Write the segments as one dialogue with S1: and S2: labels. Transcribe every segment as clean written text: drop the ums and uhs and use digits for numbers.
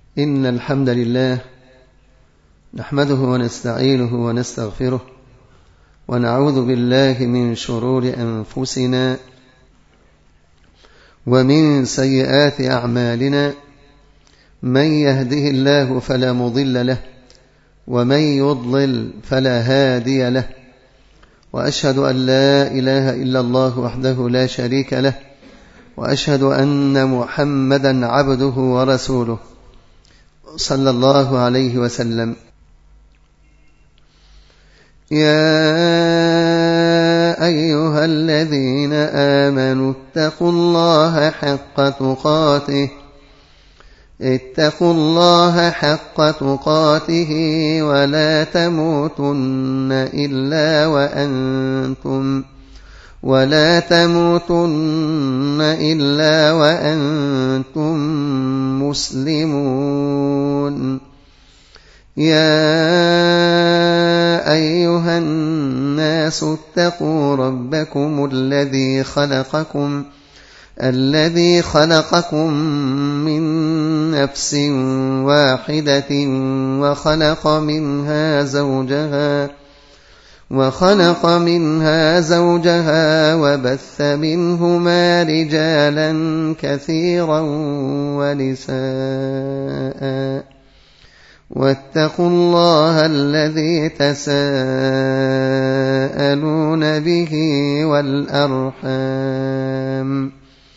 S1: إن الحمد لله نحمده ونستعينه ونستغفره ونعوذ بالله من شرور أنفسنا ومن سيئات أعمالنا. من يهده الله فلا مضل له ومن يضلل فلا هادي له، وأشهد أن لا إله إلا الله وحده لا شريك له، وأشهد أن محمدا عبده ورسوله صلى الله عليه وسلم. يا أيها الذين آمنوا اتقوا الله حق تقاته ولا تموتن إلا وأنتم مسلمون. يا أيها الناس اتقوا ربكم الذي خلقكم من نفس واحدة وخلق منها زوجها وبث منهما رجالا كثيرا ونساء، واتقوا الله الذي تساءلون به والأرحام،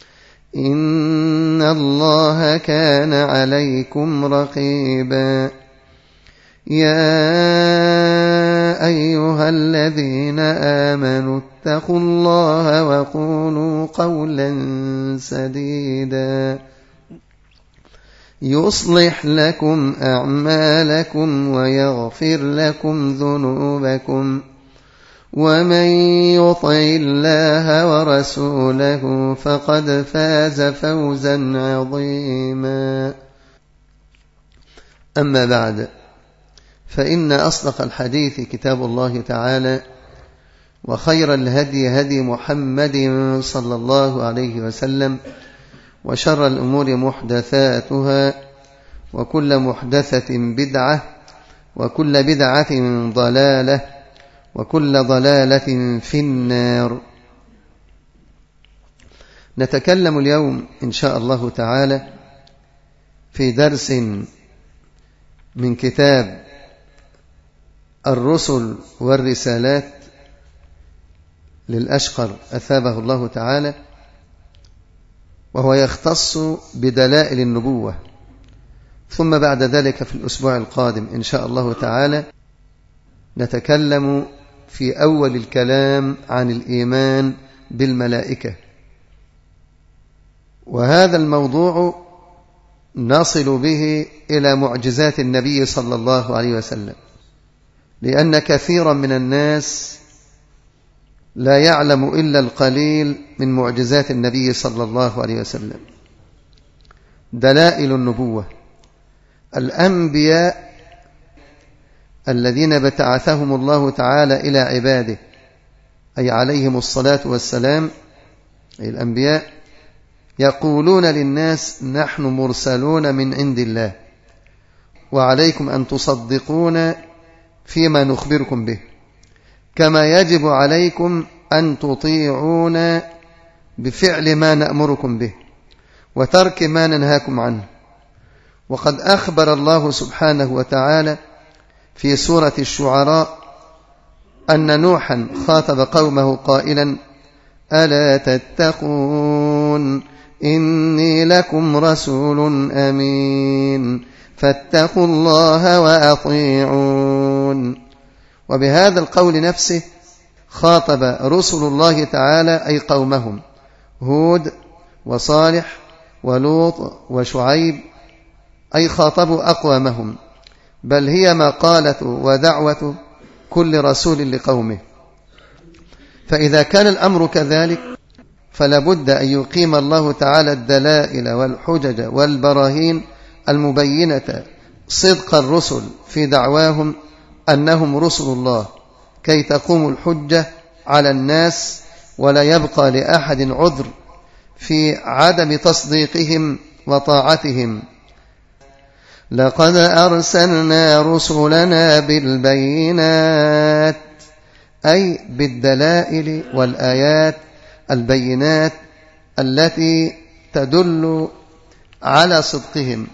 S1: إن الله كان عليكم رقيبا. يا أيها الذين آمنوا اتقوا الله وقولوا قولا سديدا يصلح لكم أعمالكم ويغفر لكم ذنوبكم، ومن يطع الله ورسوله فقد فاز فوزا عظيما. أما بعد، فإن أصدق الحديث كتاب الله تعالى، وخير الهدي هدي محمد صلى الله عليه وسلم، وشر الأمور محدثاتها، وكل محدثة بدعة، وكل بدعة ضلالة، وكل ضلالة في النار. نتكلم اليوم إن شاء الله تعالى في درس من كتاب الرسل والرسالات للأشقر أثابه الله تعالى، وهو يختص بدلائل النبوة. ثم بعد ذلك في الأسبوع القادم إن شاء الله تعالى نتكلم في أول الكلام عن الإيمان بالملائكة، وهذا الموضوع نصل به إلى معجزات النبي صلى الله عليه وسلم، لأن كثيرا من الناس لا يعلم إلا القليل من معجزات النبي صلى الله عليه وسلم. دلائل النبوة: الأنبياء الذين بعثهم الله تعالى إلى عباده، أي عليهم الصلاة والسلام، أي الأنبياء، يقولون للناس: نحن مرسلون من عند الله، وعليكم أن تصدقون فيما نخبركم به، كما يجب عليكم أن تطيعون بفعل ما نأمركم به وترك ما ننهاكم عنه. وقد أخبر الله سبحانه وتعالى في سورة الشعراء أن نوحا خاطب قومه قائلا: ألا تتقون إني لكم رسول أمين فاتقوا الله وأطيعون. وبهذا القول نفسه خاطب رسل الله تعالى أي قومهم هود وصالح ولوط وشعيب، أي خاطبوا أقوامهم، بل هي مقالة ودعوة كل رسول لقومه. فإذا كان الأمر كذلك فلابد أن يقيم الله تعالى الدلائل والحجج والبراهين المبينة صدق الرسل في دعواهم أنهم رسل الله، كي تقوم الحجة على الناس ولا يبقى لأحد عذر في عدم تصديقهم وطاعتهم. لقد أرسلنا رسلنا بالبينات، أي بالدلائل والآيات البينات التي تدل على صدقهم.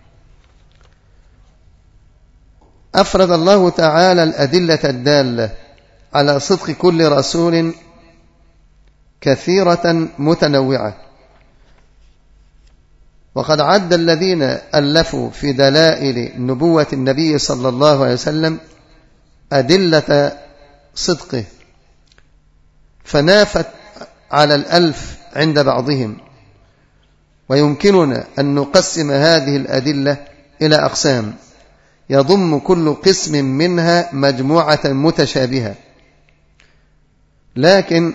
S1: أفرد الله تعالى الأدلة الدالة على صدق كل رسول كثيرة متنوعة، وقد عد الذين ألفوا في دلائل نبوة النبي صلى الله عليه وسلم أدلة صدقه فنافت على 1000 عند بعضهم. ويمكننا أن نقسم هذه الأدلة إلى أقسام يضم كل قسم منها مجموعة متشابهة، لكن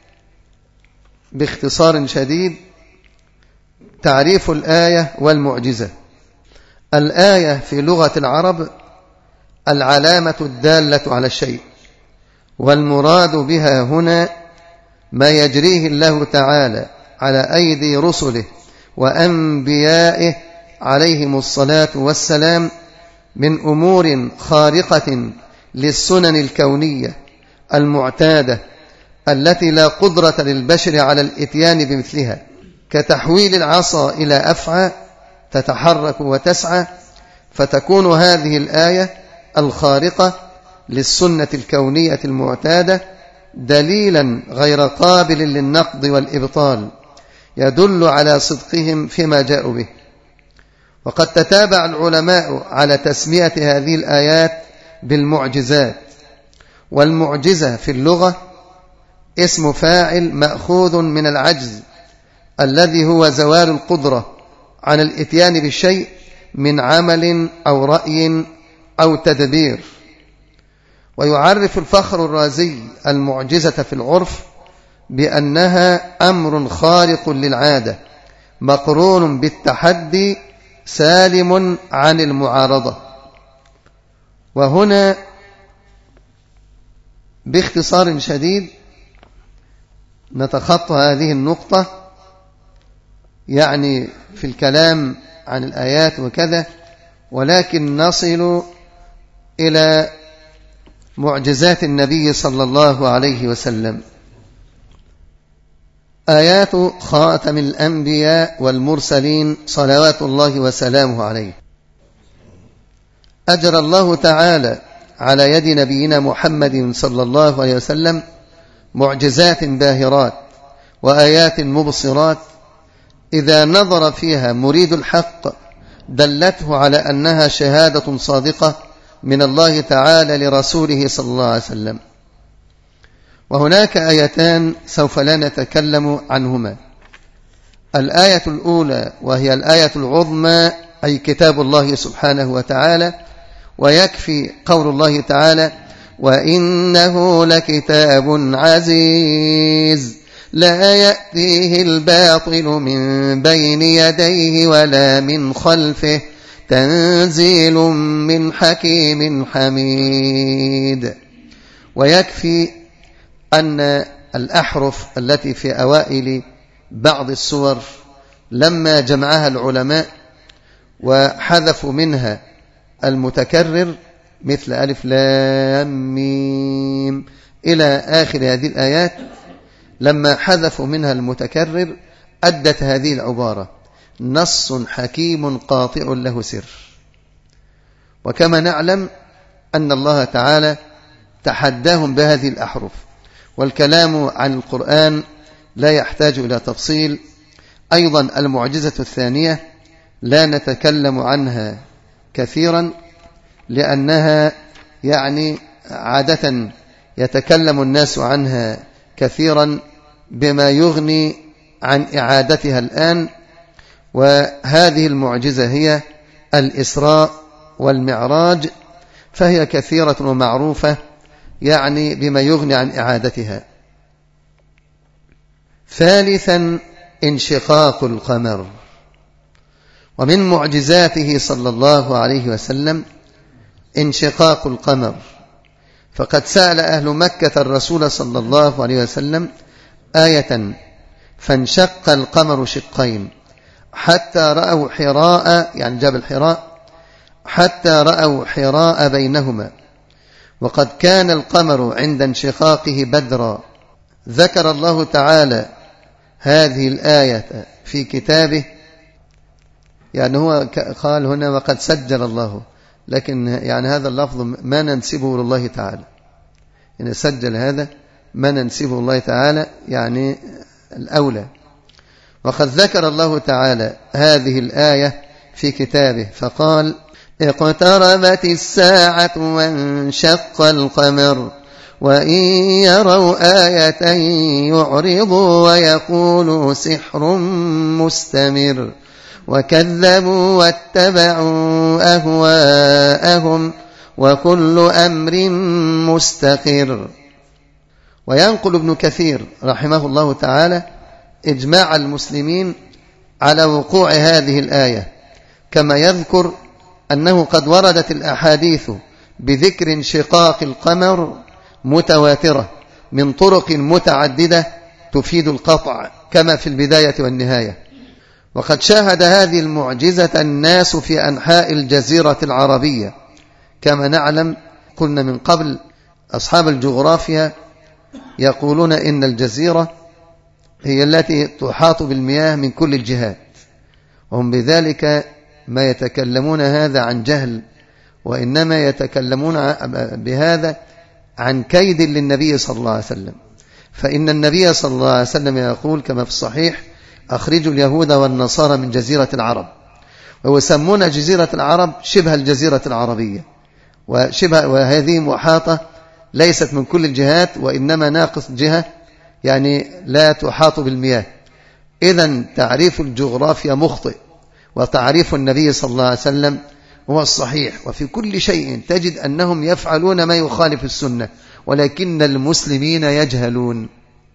S1: باختصار شديد تعريف الآية والمعجزة. الآية في لغة العرب العلامة الدالة على الشيء، والمراد بها هنا ما يجريه الله تعالى على أيدي رسله وأنبيائه عليهم الصلاة والسلام من أمور خارقة للسنن الكونية المعتادة التي لا قدرة للبشر على الإتيان بمثلها، كتحويل العصا إلى أفعى تتحرك وتسعى، فتكون هذه الآية الخارقة للسنة الكونية المعتادة دليلا غير قابل للنقض والإبطال يدل على صدقهم فيما جاءوا به. وقد تتابع العلماء على تسمية هذه الآيات بالمعجزات. والمعجزة في اللغة اسم فاعل مأخوذ من العجز الذي هو زوال القدرة عن الإتيان بالشيء من عمل أو رأي أو تدبير. ويعرف الفخر الرازي المعجزة في العرف بأنها أمر خارق للعادة مقرون بالتحدي سالم عن المعارضة. وهنا باختصار شديد نتخطى هذه النقطة، يعني في الكلام عن الآيات وكذا، ولكن نصل إلى معجزات النبي صلى الله عليه وسلم. آيات خاتم الأنبياء والمرسلين صلوات الله وسلامه عليه. أجرى الله تعالى على يد نبينا محمد صلى الله عليه وسلم معجزات باهرات وآيات مبصرات إذا نظر فيها مريد الحق دلته على أنها شهادة صادقة من الله تعالى لرسوله صلى الله عليه وسلم. وهناك آيتان سوف لا نتكلم عنهما. الآية الأولى وهي الآية العظمى أي كتاب الله سبحانه وتعالى، ويكفي قول الله تعالى: وإنه لكتاب عزيز لا يأتيه الباطل من بين يديه ولا من خلفه تنزيل من حكيم حميد. ويكفي أن الأحرف التي في أوائل بعض السور لما جمعها العلماء وحذفوا منها المتكرر مثل ألف لام ميم إلى آخر هذه الآيات، لما حذفوا منها المتكرر أدت هذه العبارة: نص حكيم قاطع له سر. وكما نعلم أن الله تعالى تحداهم بهذه الأحرف، والكلام عن القرآن لا يحتاج إلى تفصيل. أيضا المعجزة الثانية لا نتكلم عنها كثيرا لأنها يعني عادة يتكلم الناس عنها كثيرا بما يغني عن إعادتها الآن. وهذه المعجزة هي الإسراء والمعراج، فهي كثيرة ومعروفة يعني بما يغني عن إعادتها. ثالثا انشقاق القمر. ومن معجزاته صلى الله عليه وسلم انشقاق القمر، فقد سأل أهل مكة الرسول صلى الله عليه وسلم آية فانشق القمر شقين حتى رأوا حراء يعني جبل حراء حتى رأوا حراء بينهما، وقد كان القمر عند انشقاقه بدرا. ذكر الله تعالى هذه الآية في كتابه، يعني هو قال هنا وقد سجل الله، لكن يعني هذا اللفظ ما ننسبه لله تعالى، يعني سجل هذا ما ننسبه الله تعالى يعني الأولى. وقد ذكر الله تعالى هذه الآية في كتابه فقال: اقتربت الساعة وانشق القمر وإن يروا آية يعرضوا ويقولوا سحر مستمر وكذبوا واتبعوا أهواءهم وكل أمر مستقر. وينقل ابن كثير رحمه الله تعالى إجماع المسلمين على وقوع هذه الآية، كما يذكر أنه قد وردت الأحاديث بذكر انشقاق القمر متواترة من طرق متعددة تفيد القطع، كما في البداية والنهاية. وقد شاهد هذه المعجزة الناس في أنحاء الجزيرة العربية، كما نعلم قلنا من قبل أصحاب الجغرافيا يقولون إن الجزيرة هي التي تحاط بالمياه من كل الجهات، وهم بذلك ما يتكلمون هذا عن جهل، وإنما يتكلمون بهذا عن كيد للنبي صلى الله عليه وسلم. فإن النبي صلى الله عليه وسلم يقول كما في الصحيح: أخرجوا اليهود والنصارى من جزيرة العرب. ويسمون جزيرة العرب شبه الجزيرة العربية، وهذه محاطة ليست من كل الجهات، وإنما ناقص جهة يعني لا تحاط بالمياه. إذن تعريف الجغرافيا مخطئ، وتعريف النبي صلى الله عليه وسلم هو الصحيح. وفي كل شيء تجد أنهم يفعلون ما يخالف السنة، ولكن المسلمين يجهلون.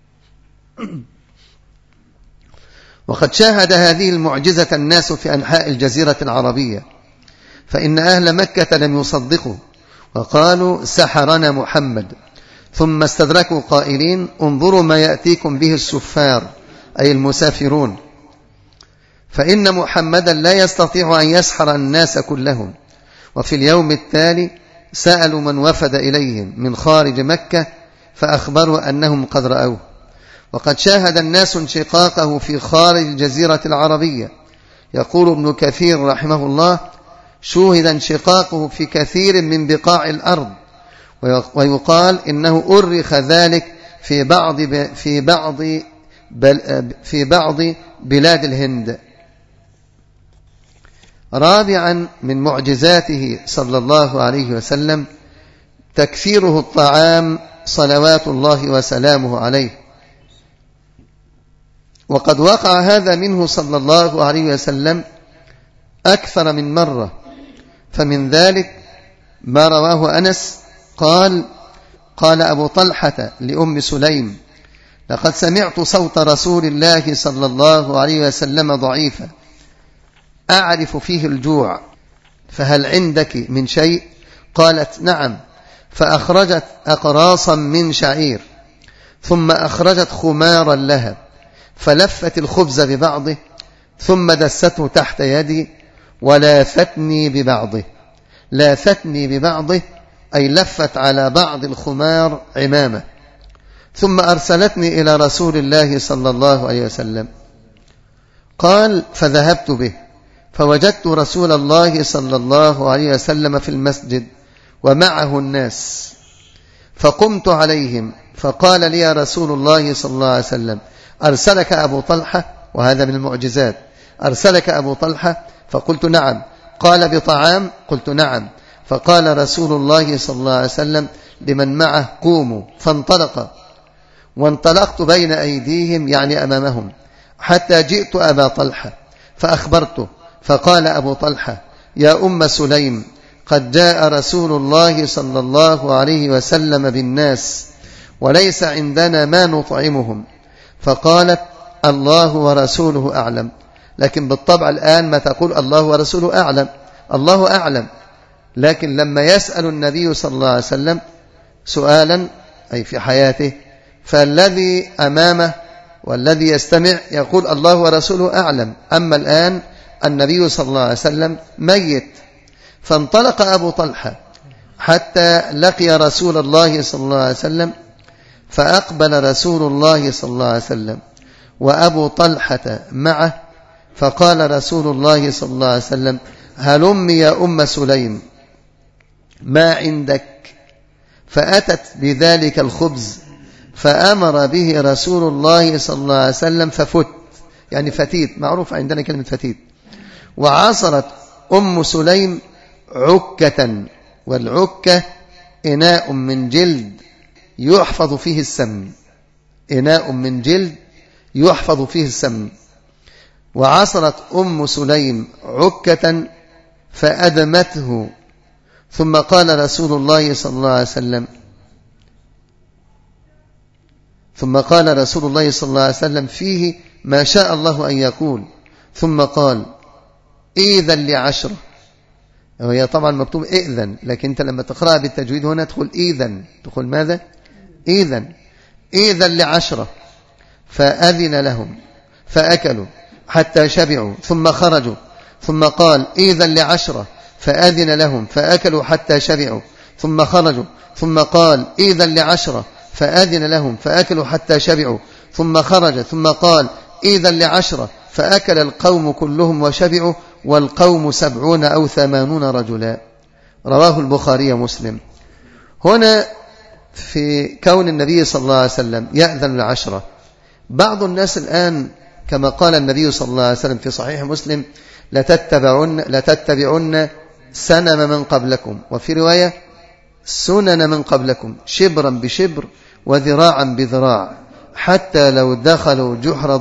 S1: وقد شاهد هذه المعجزة الناس في أنحاء الجزيرة العربية، فإن أهل مكة لم يصدقوا وقالوا: سحرنا محمد. ثم استدركوا قائلين: انظروا ما يأتيكم به السفار، أي المسافرون، فإن محمدا لا يستطيع أن يسحر الناس كلهم. وفي اليوم التالي سألوا من وفد إليهم من خارج مكة فأخبروا أنهم قد رأوه. وقد شاهد الناس انشقاقه في خارج الجزيرة العربية. يقول ابن كثير رحمه الله: شوهد انشقاقه في كثير من بقاع الأرض، ويقال إنه أرخ ذلك في بعض بلاد الهند. رابعا من معجزاته صلى الله عليه وسلم تكثيره الطعام صلوات الله وسلامه عليه. وقد وقع هذا منه صلى الله عليه وسلم أكثر من مرة، فمن ذلك ما رواه أنس قال أبو طلحة لأم سليم: لقد سمعت صوت رسول الله صلى الله عليه وسلم ضعيفا أعرف فيه الجوع، فهل عندك من شيء؟ قالت: نعم. فأخرجت أقراصا من شعير، ثم أخرجت خمارا لها، فلفت الخبز ببعضه، ثم دسته تحت يدي ولافتني ببعضه. لافتني ببعضه أي لفت على بعض الخمار عمامة، ثم أرسلتني إلى رسول الله صلى الله عليه وسلم. قال: فذهبت به فوجدت رسول الله صلى الله عليه وسلم في المسجد ومعه الناس، فقمت عليهم فقال لي رسول الله صلى الله عليه وسلم: أرسلك أبو طلحة؟ وهذا من المعجزات. أرسلك أبو طلحة؟ فقلت: نعم. قال: بطعام؟ قلت: نعم. فقال رسول الله صلى الله عليه وسلم لمن معه: قوموا. فانطلق، وانطلقت بين أيديهم يعني أمامهم حتى جئت أبا طلحة فأخبرته، فقال أبو طلحة: يا أم سليم، قد جاء رسول الله صلى الله عليه وسلم بالناس وليس عندنا ما نطعمهم. فقالت: الله ورسوله أعلم. لكن بالطبع الآن ما تقول الله ورسوله أعلم، الله أعلم. لكن لما يسأل النبي صلى الله عليه وسلم سؤالا أي في حياته، فالذي أمامه والذي يستمع يقول الله ورسوله أعلم. أما الآن النبي صلى الله عليه وسلم ميت، فانطلق أبو طلحة حتى لقي رسول الله صلى الله عليه وسلم، فأقبل رسول الله صلى الله عليه وسلم وأبو طلحة معه، فقال رسول الله صلى الله عليه وسلم: هلم يا أم سليم، ما عندك؟ فأتت بذلك الخبز فأمر به رسول الله صلى الله عليه وسلم ففت، يعني فتيت، معروف عندنا كلمة فتيت. وعصرت أم سليم عكة، والعكة إناء من جلد يحفظ فيه السمن، إناء من جلد يحفظ فيه السمن. وعصرت أم سليم عكة فأدمته، ثم قال رسول الله صلى الله عليه وسلم فيه ما شاء الله أن يقول، ثم قال: إذن لعشرة. وهي طبعا مكتوب إذن، لكن أنت لما تقرأ بالتجويد هنا تقول إذن، تقول ماذا؟ إذن لعشرة. فأذن لهم فأكلوا حتى شبعوا ثم خرجوا، ثم قال: إذن لعشرة. فأذن لهم فأكلوا حتى شبعوا ثم خرجوا، ثم قال: إذن لعشرة. فأذن لهم فأكلوا حتى شبعوا ثم خرج، ثم قال: إذن لعشرة. فأكل القوم كلهم وشبعوا، والقوم 70 أو 80 رجلا. رواه البخاري ومسلم. هنا في كون النبي صلى الله عليه وسلم يأذن العشرة، بعض الناس الآن كما قال النبي صلى الله عليه وسلم في صحيح مسلم: لتتبعن سنن من قبلكم، وفي رواية سنن من قبلكم، شبرا بشبر وذراعا بذراع، حتى لو دخلوا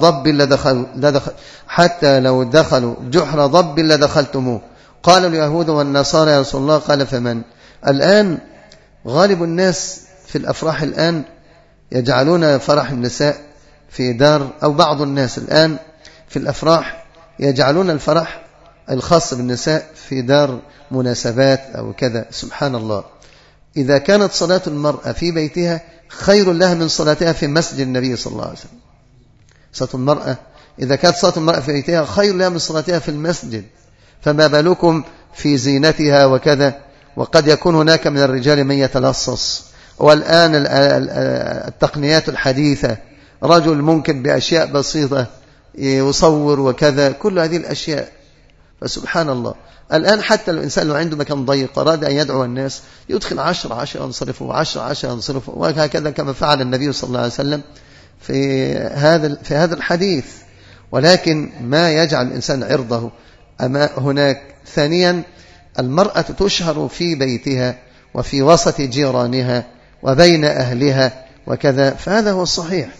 S1: جحر ضب لدخلتموه. قال اليهود والنصارى: يا رسول الله، قال: فمن؟ الآن غالب الناس في الأفراح الآن يجعلون فرح النساء في دار، أو بعض الناس الآن في الأفراح يجعلون الفرح الخاص بالنساء في دار مناسبات أو كذا. سبحان الله، إذا كانت صلاة المرأة في بيتها خير لها من صلاتها في مسجد النبي صلى الله عليه وسلم. صلاة المرأة، إذا كانت صلاة المرأة في بيتها خير لها من صلاتها في المسجد، فما بالكم في زينتها وكذا. وقد يكون هناك من الرجال من يتلصص، والآن التقنيات الحديثة، رجل ممكن بأشياء بسيطة يصور وكذا، كل هذه الأشياء. فسبحان الله، الآن حتى الإنسان لو عنده مكان ضيق أراد أن يدعو الناس يدخل 10 ينصرفوا، 10 ينصرفوا، وهكذا كما فعل النبي صلى الله عليه وسلم في هذا الحديث. ولكن ما يجعل الإنسان عرضه أما هناك. ثانيا، المرأة تشهر في بيتها وفي وسط جيرانها وبين أهلها وكذا، فهذا هو الصحيح.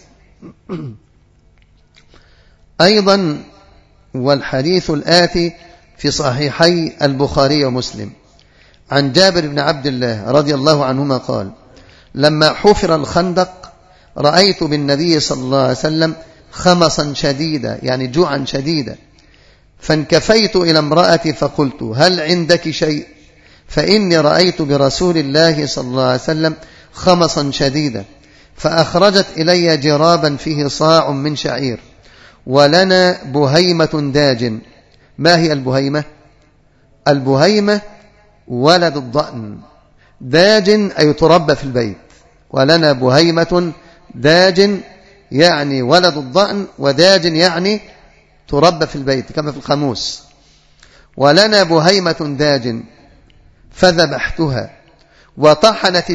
S1: أيضا والحديث الآتي في صحيحي البخاري ومسلم عن جابر بن عبد الله رضي الله عنهما قال: لما حفر الخندق رأيت بالنبي صلى الله عليه وسلم خمصا شديدا، يعني جوعا شديدا، فانكفيت إلى امرأتي فقلت: هل عندك شيء؟ فإني رأيت برسول الله صلى الله عليه وسلم خمصا شديدا. فأخرجت إلي جرابا فيه صاع من شعير، ولنا بهيمة داج. ما هي البهيمة؟ البهيمة ولد الضأن، داج أي تربى في البيت. ولنا بهيمة داج يعني ولد الضأن، وداج يعني تربى في البيت كما في القاموس. ولنا بهيمة داج فذبحتها، وطحنت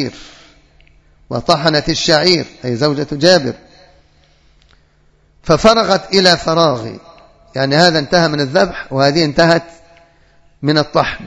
S1: الشعير أي زوجة جابر، ففرغت إلى فراغي، يعني هذا انتهى من الذبح وهذه انتهت من الطحن.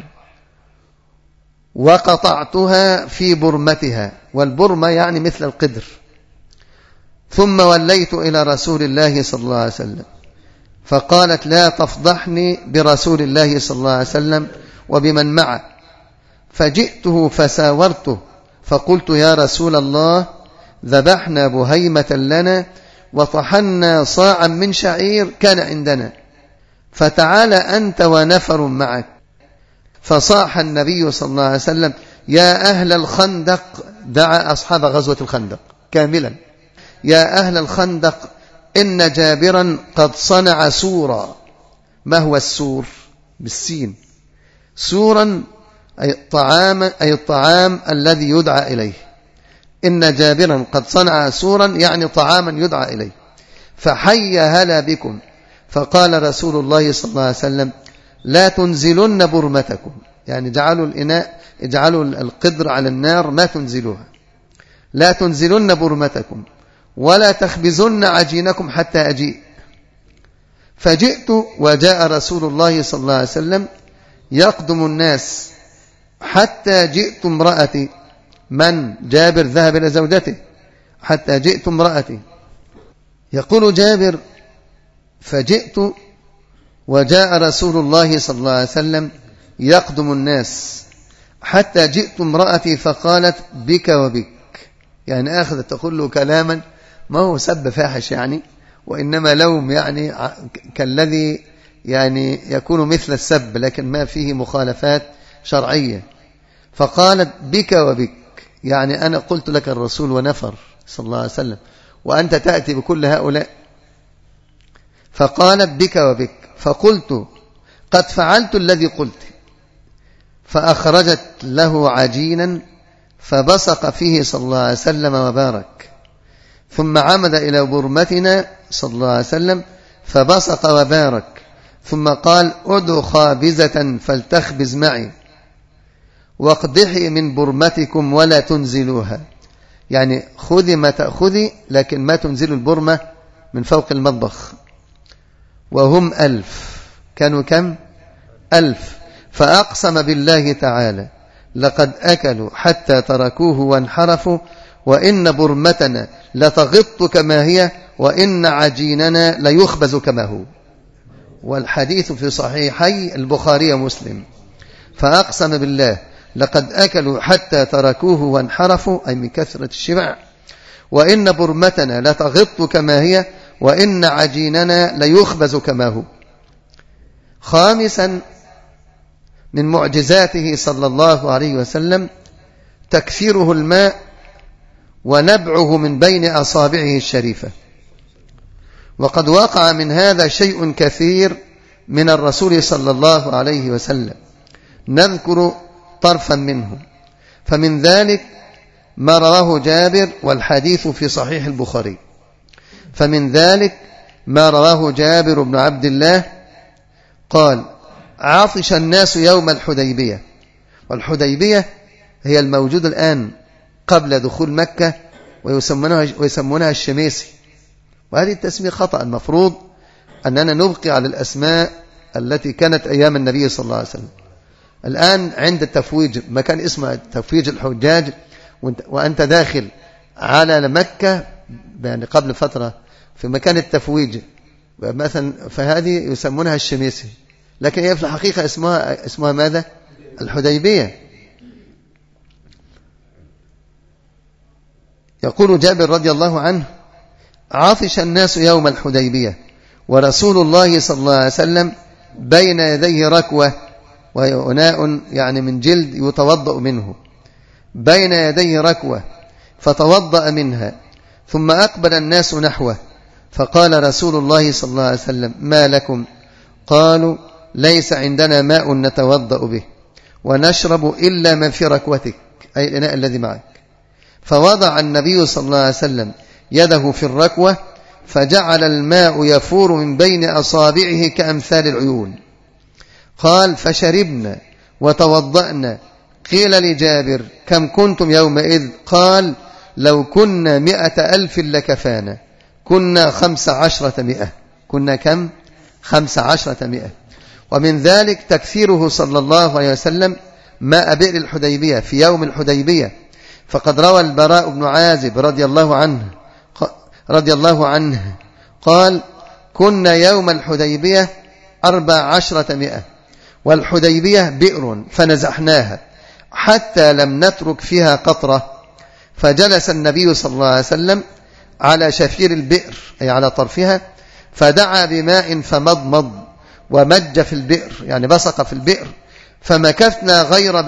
S1: وقطعتها في برمتها، والبرمة يعني مثل القدر. ثم وليت إلى رسول الله صلى الله عليه وسلم، فقالت: لا تفضحني برسول الله صلى الله عليه وسلم وبمن معه. فجئته فساورته فقلت: يا رسول الله، ذبحنا بهيمة لنا وطحنا صاعا من شعير كان عندنا، فتعال أنت ونفر معك. فصاح النبي صلى الله عليه وسلم: يا أهل الخندق، دعا أصحاب غزوة الخندق كاملا: يا أهل الخندق، إن جابرا قد صنع سورا. ما هو السور؟ بالسين. سورا أي الطعام الذي يدعى إليه. إن جابرا قد صنع سورا يعني طعاما يدعى إليه. فحي هلا بكم. فقال رسول الله صلى الله عليه وسلم لا تنزلن برمتكم، يعني اجعلوا القدر على النار ما تنزلوها، لا تنزلن برمتكم ولا تخبزن عجينكم حتى أجيء. فجئت وجاء رسول الله صلى الله عليه وسلم يقدم الناس حتى جئت امرأتي. من؟ جابر ذهب إلى زوجته. حتى جئت امرأتي. يقول جابر فجئت وجاء رسول الله صلى الله عليه وسلم يقدم الناس حتى جئت امرأتي فقالت بك وبك، يعني أخذت تقول له كلاما ما هو سب فاحش يعني، وإنما لوم يعني كالذي يعني يكون مثل السب لكن ما فيه مخالفات شرعية. فقالت بك وبك، يعني أنا قلت لك الرسول ونفر صلى الله عليه وسلم وأنت تأتي بكل هؤلاء. فقالت بك وبك. فقلت قد فعلت الذي قلت. فأخرجت له عجينا فبصق فيه صلى الله عليه وسلم وبارك، ثم عمد إلى برمتنا صلى الله عليه وسلم فبصق وبارك، ثم قال ادعوا خابزة فلتخبز معي واقدحي من برمتكم ولا تنزلوها، يعني خذي ما تأخذي لكن ما تنزل البرمة من فوق المطبخ. وهم 1000. كانوا كم؟ 1000. فأقسم بالله تعالى لقد أكلوا حتى تركوه وانحرفوا، وإن برمتنا لتغط كما هي، وإن عجيننا ليخبز كما هو. والحديث في صحيحي البخاري ومسلم. فأقسم بالله لقد أكلوا حتى تركوه وانحرفوا، أي من كثرة الشبع، وإن برمتنا لتغط كما هي، وإن عجيننا ليخبز كما هو. خامسا من معجزاته صلى الله عليه وسلم تكثيره الماء ونبعه من بين أصابعه الشريفة. وقد وقع من هذا شيء كثير من الرسول صلى الله عليه وسلم، نذكر طرفا منه. فمن ذلك ما رواه جابر والحديث في صحيح البخاري. فمن ذلك ما رواه جابر بن عبد الله قال عطش الناس يوم الحديبية. والحديبية هي الموجود الآن قبل دخول مكة، ويسمونها الشميسي، وهذه التسمية خطأ. المفروض أننا نبقي على الأسماء التي كانت أيام النبي صلى الله عليه وسلم. الآن عند التفويج مكان اسمه تفويج الحجاج، وأنت داخل على مكة يعني قبل فترة في مكان التفويج مثلا، فهذه يسمونها الشميسي، لكن هي في الحقيقة اسمها ماذا؟ الحديبية. يقول جابر رضي الله عنه عطش الناس يوم الحديبية ورسول الله صلى الله عليه وسلم بين يديه ركوة، وهي أناء يعني من جلد يتوضأ منه، بين يديه ركوة فتوضأ منها، ثم أقبل الناس نحوه، فقال رسول الله صلى الله عليه وسلم ما لكم؟ قالوا ليس عندنا ماء نتوضأ به ونشرب إلا ما في ركوتك، أي الإناء الذي معك. فوضع النبي صلى الله عليه وسلم يده في الركوة فجعل الماء يفور من بين أصابعه كأمثال العيون. قال فشربنا وتوضأنا. قيل لجابر كم كنتم يومئذ؟ قال لو كنا 100,000 لكفانا. كنا 15,000. كنا كم؟ 15,000. ومن ذلك تكثيره صلى الله عليه وسلم ماء بئر الحديبية في يوم الحديبية. فقد روى البراء بن عازب رضي الله عنه قال كنا يوم الحديبية 14,000، والحديبية بئر فنزحناها حتى لم نترك فيها قطرة. فجلس النبي صلى الله عليه وسلم على شفير البئر أي على طرفها، فدعا بماء فمضمض ومج في البئر، يعني بصق في البئر. فمكثنا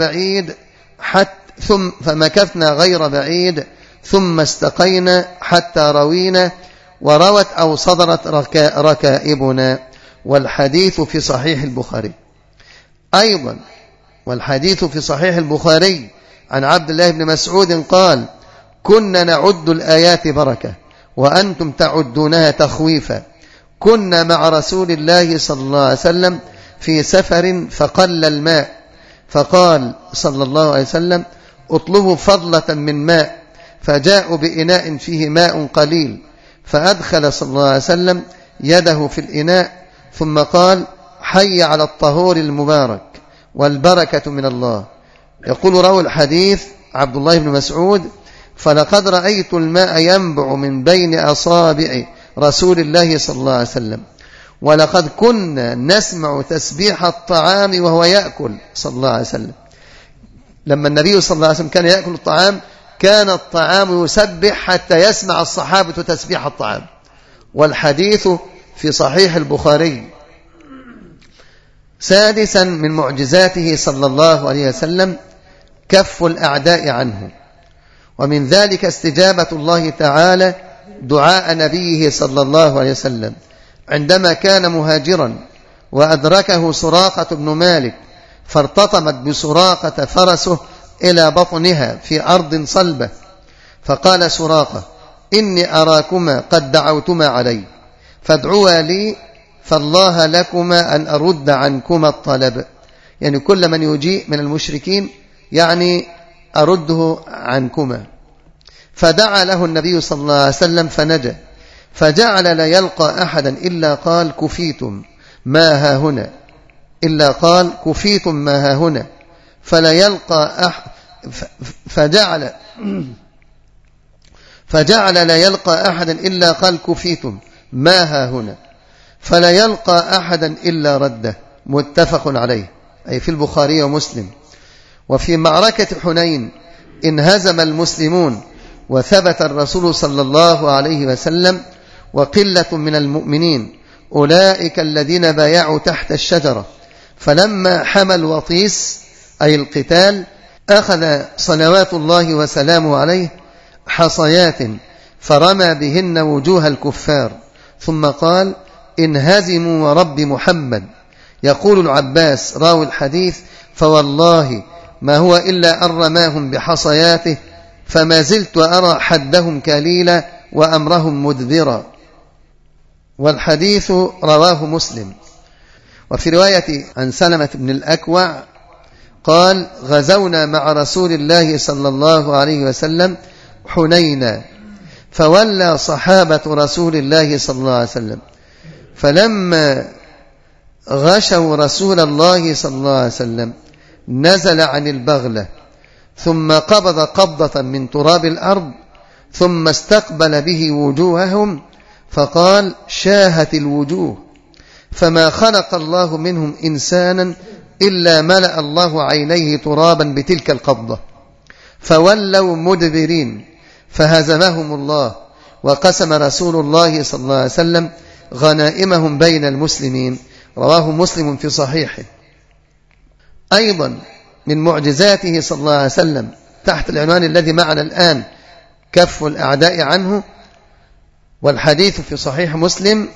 S1: غير بعيد ثم استقينا حتى روينا، وروت أو صدرت ركائبنا. والحديث في صحيح البخاري. أيضا والحديث في صحيح البخاري عن عبد الله بن مسعود قال: كنا نعد الآيات بركة وأنتم تعدونها تخويفا. كنا مع رسول الله صلى الله عليه وسلم في سفر فقل الماء، فقال صلى الله عليه وسلم: اطلبوا فضلة من ماء، فجاءوا بإناء فيه ماء قليل، فأدخل صلى الله عليه وسلم يده في الإناء ثم قال: حي على الطهور المبارك والبركة من الله. يقول راوي الحديث عبد الله بن مسعود: فلقد رأيت الماء ينبع من بين أصابع رسول الله صلى الله عليه وسلم، ولقد كنا نسمع تسبيح الطعام وهو يأكل صلى الله عليه وسلم. لما النبي صلى الله عليه وسلم كان يأكل الطعام كان الطعام يسبح حتى يسمع الصحابة تسبيح الطعام. والحديث في صحيح البخاري. سادسا من معجزاته صلى الله عليه وسلم كف الأعداء عنه، ومن ذلك استجابة الله تعالى دعاء نبيه صلى الله عليه وسلم عندما كان مهاجرا وأدركه سراقة بن مالك، فارتطمت بسراقة فرسه إلى بطنها في أرض صلبة، فقال سراقة: إني أراكما قد دعوتما علي، فادعوا لي فالله لكما أن أرد عنكما الطلب. يعني كل من يجيء من المشركين يعني أرده عنكما. فدعا له النبي صلى الله عليه وسلم فنجا، فجعل لا يلقى أحدا إلا قال: كفيتم ما ها هنا، إلا قال: كفيتم ما ها هنا، فلا يلقى فجعل لا يلقى أحدا إلا قال: كفيتم ما ها هنا، فلا يلقى أحدا إلا رده. متفق عليه، أي في البخاري ومسلم. وفي معركة حنين انهزم المسلمون، وثبت الرسول صلى الله عليه وسلم وقلة من المؤمنين، أولئك الذين بايعوا تحت الشجرة. فلما حمى الوطيس أي القتال أخذ صلوات الله وسلامه عليه حصيات فرمى بهن وجوه الكفار، ثم قال: انهزموا ورب محمد. يقول العباس راوي الحديث: فوالله ما هو إلا أن رماهم بحصياته، فما زلت أرى حدهم كليلا وأمرهم مدبرا. والحديث رواه مسلم. وفي رواية عن سلمة بن الأكوع قال: غزونا مع رسول الله صلى الله عليه وسلم حنينا، فولى صحابة رسول الله صلى الله عليه وسلم، فلما غشوا رسول الله صلى الله عليه وسلم نزل عن البغلة، ثم قبض قبضة من تراب الأرض، ثم استقبل به وجوههم، فقال: شاهت الوجوه، فما خلق الله منهم إنسانا إلا ملأ الله عينيه ترابا بتلك القبضة، فولوا مدبرين، فهزمهم الله، وقسم رسول الله صلى الله عليه وسلم غنائمهم بين المسلمين. رواه مسلم في صحيحه. أيضا من معجزاته صلى الله عليه وسلم تحت العنوان الذي معنا الآن كف الأعداء عنه، والحديث في صحيح مسلم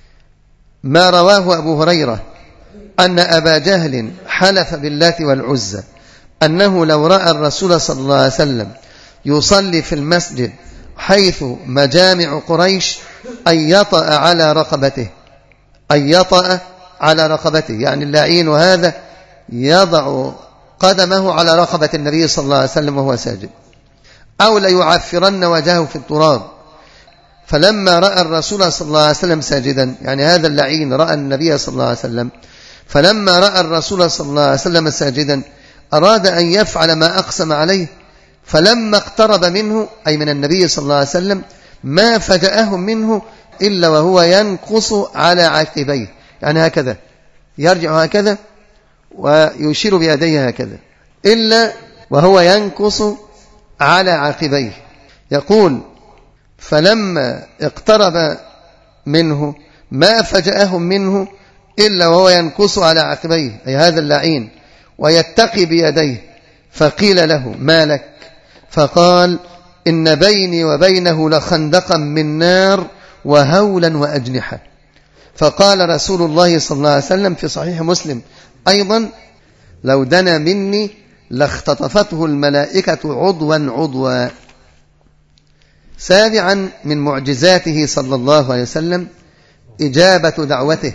S1: ما رواه أبو هريرة أن أبا جهل حلف باللات والعزى أنه لو رأى الرسول صلى الله عليه وسلم يصلي في المسجد حيث مجامع قريش أن يطأ على رقبته، أن يطأ على رقبته، يعني اللعين وهذا يضع قدمه على رقبة النبي صلى الله عليه وسلم وهو ساجد، أو ليعفرن وجهه في التراب. فلما رأى الرسول صلى الله عليه وسلم ساجدا، يعني هذا اللعين رأى النبي صلى الله عليه وسلم، فلما رأى الرسول صلى الله عليه وسلم ساجدا أراد أن يفعل ما أقسم عليه، فلما اقترب منه أي من النبي صلى الله عليه وسلم ما فجأه منه إلا وهو ينقص على عقبيه، يعني هكذا يرجع هكذا ويشير بيديه هكذا، إلا وهو ينقص على عقبيه. يقول: فلما اقترب منه ما فجأهم منه إلا وهو ينكص على عقبيه، أي هذا اللعين، ويتقي بيديه، فقيل له: ما لك؟ فقال: إن بيني وبينه لخندقا من نار وهولا وأجنحة. فقال رسول الله صلى الله عليه وسلم في صحيح مسلم أيضا: لو دنا مني لاختطفته الملائكة عضوا عضوا. سابعا من معجزاته صلى الله عليه وسلم إجابة دعوته،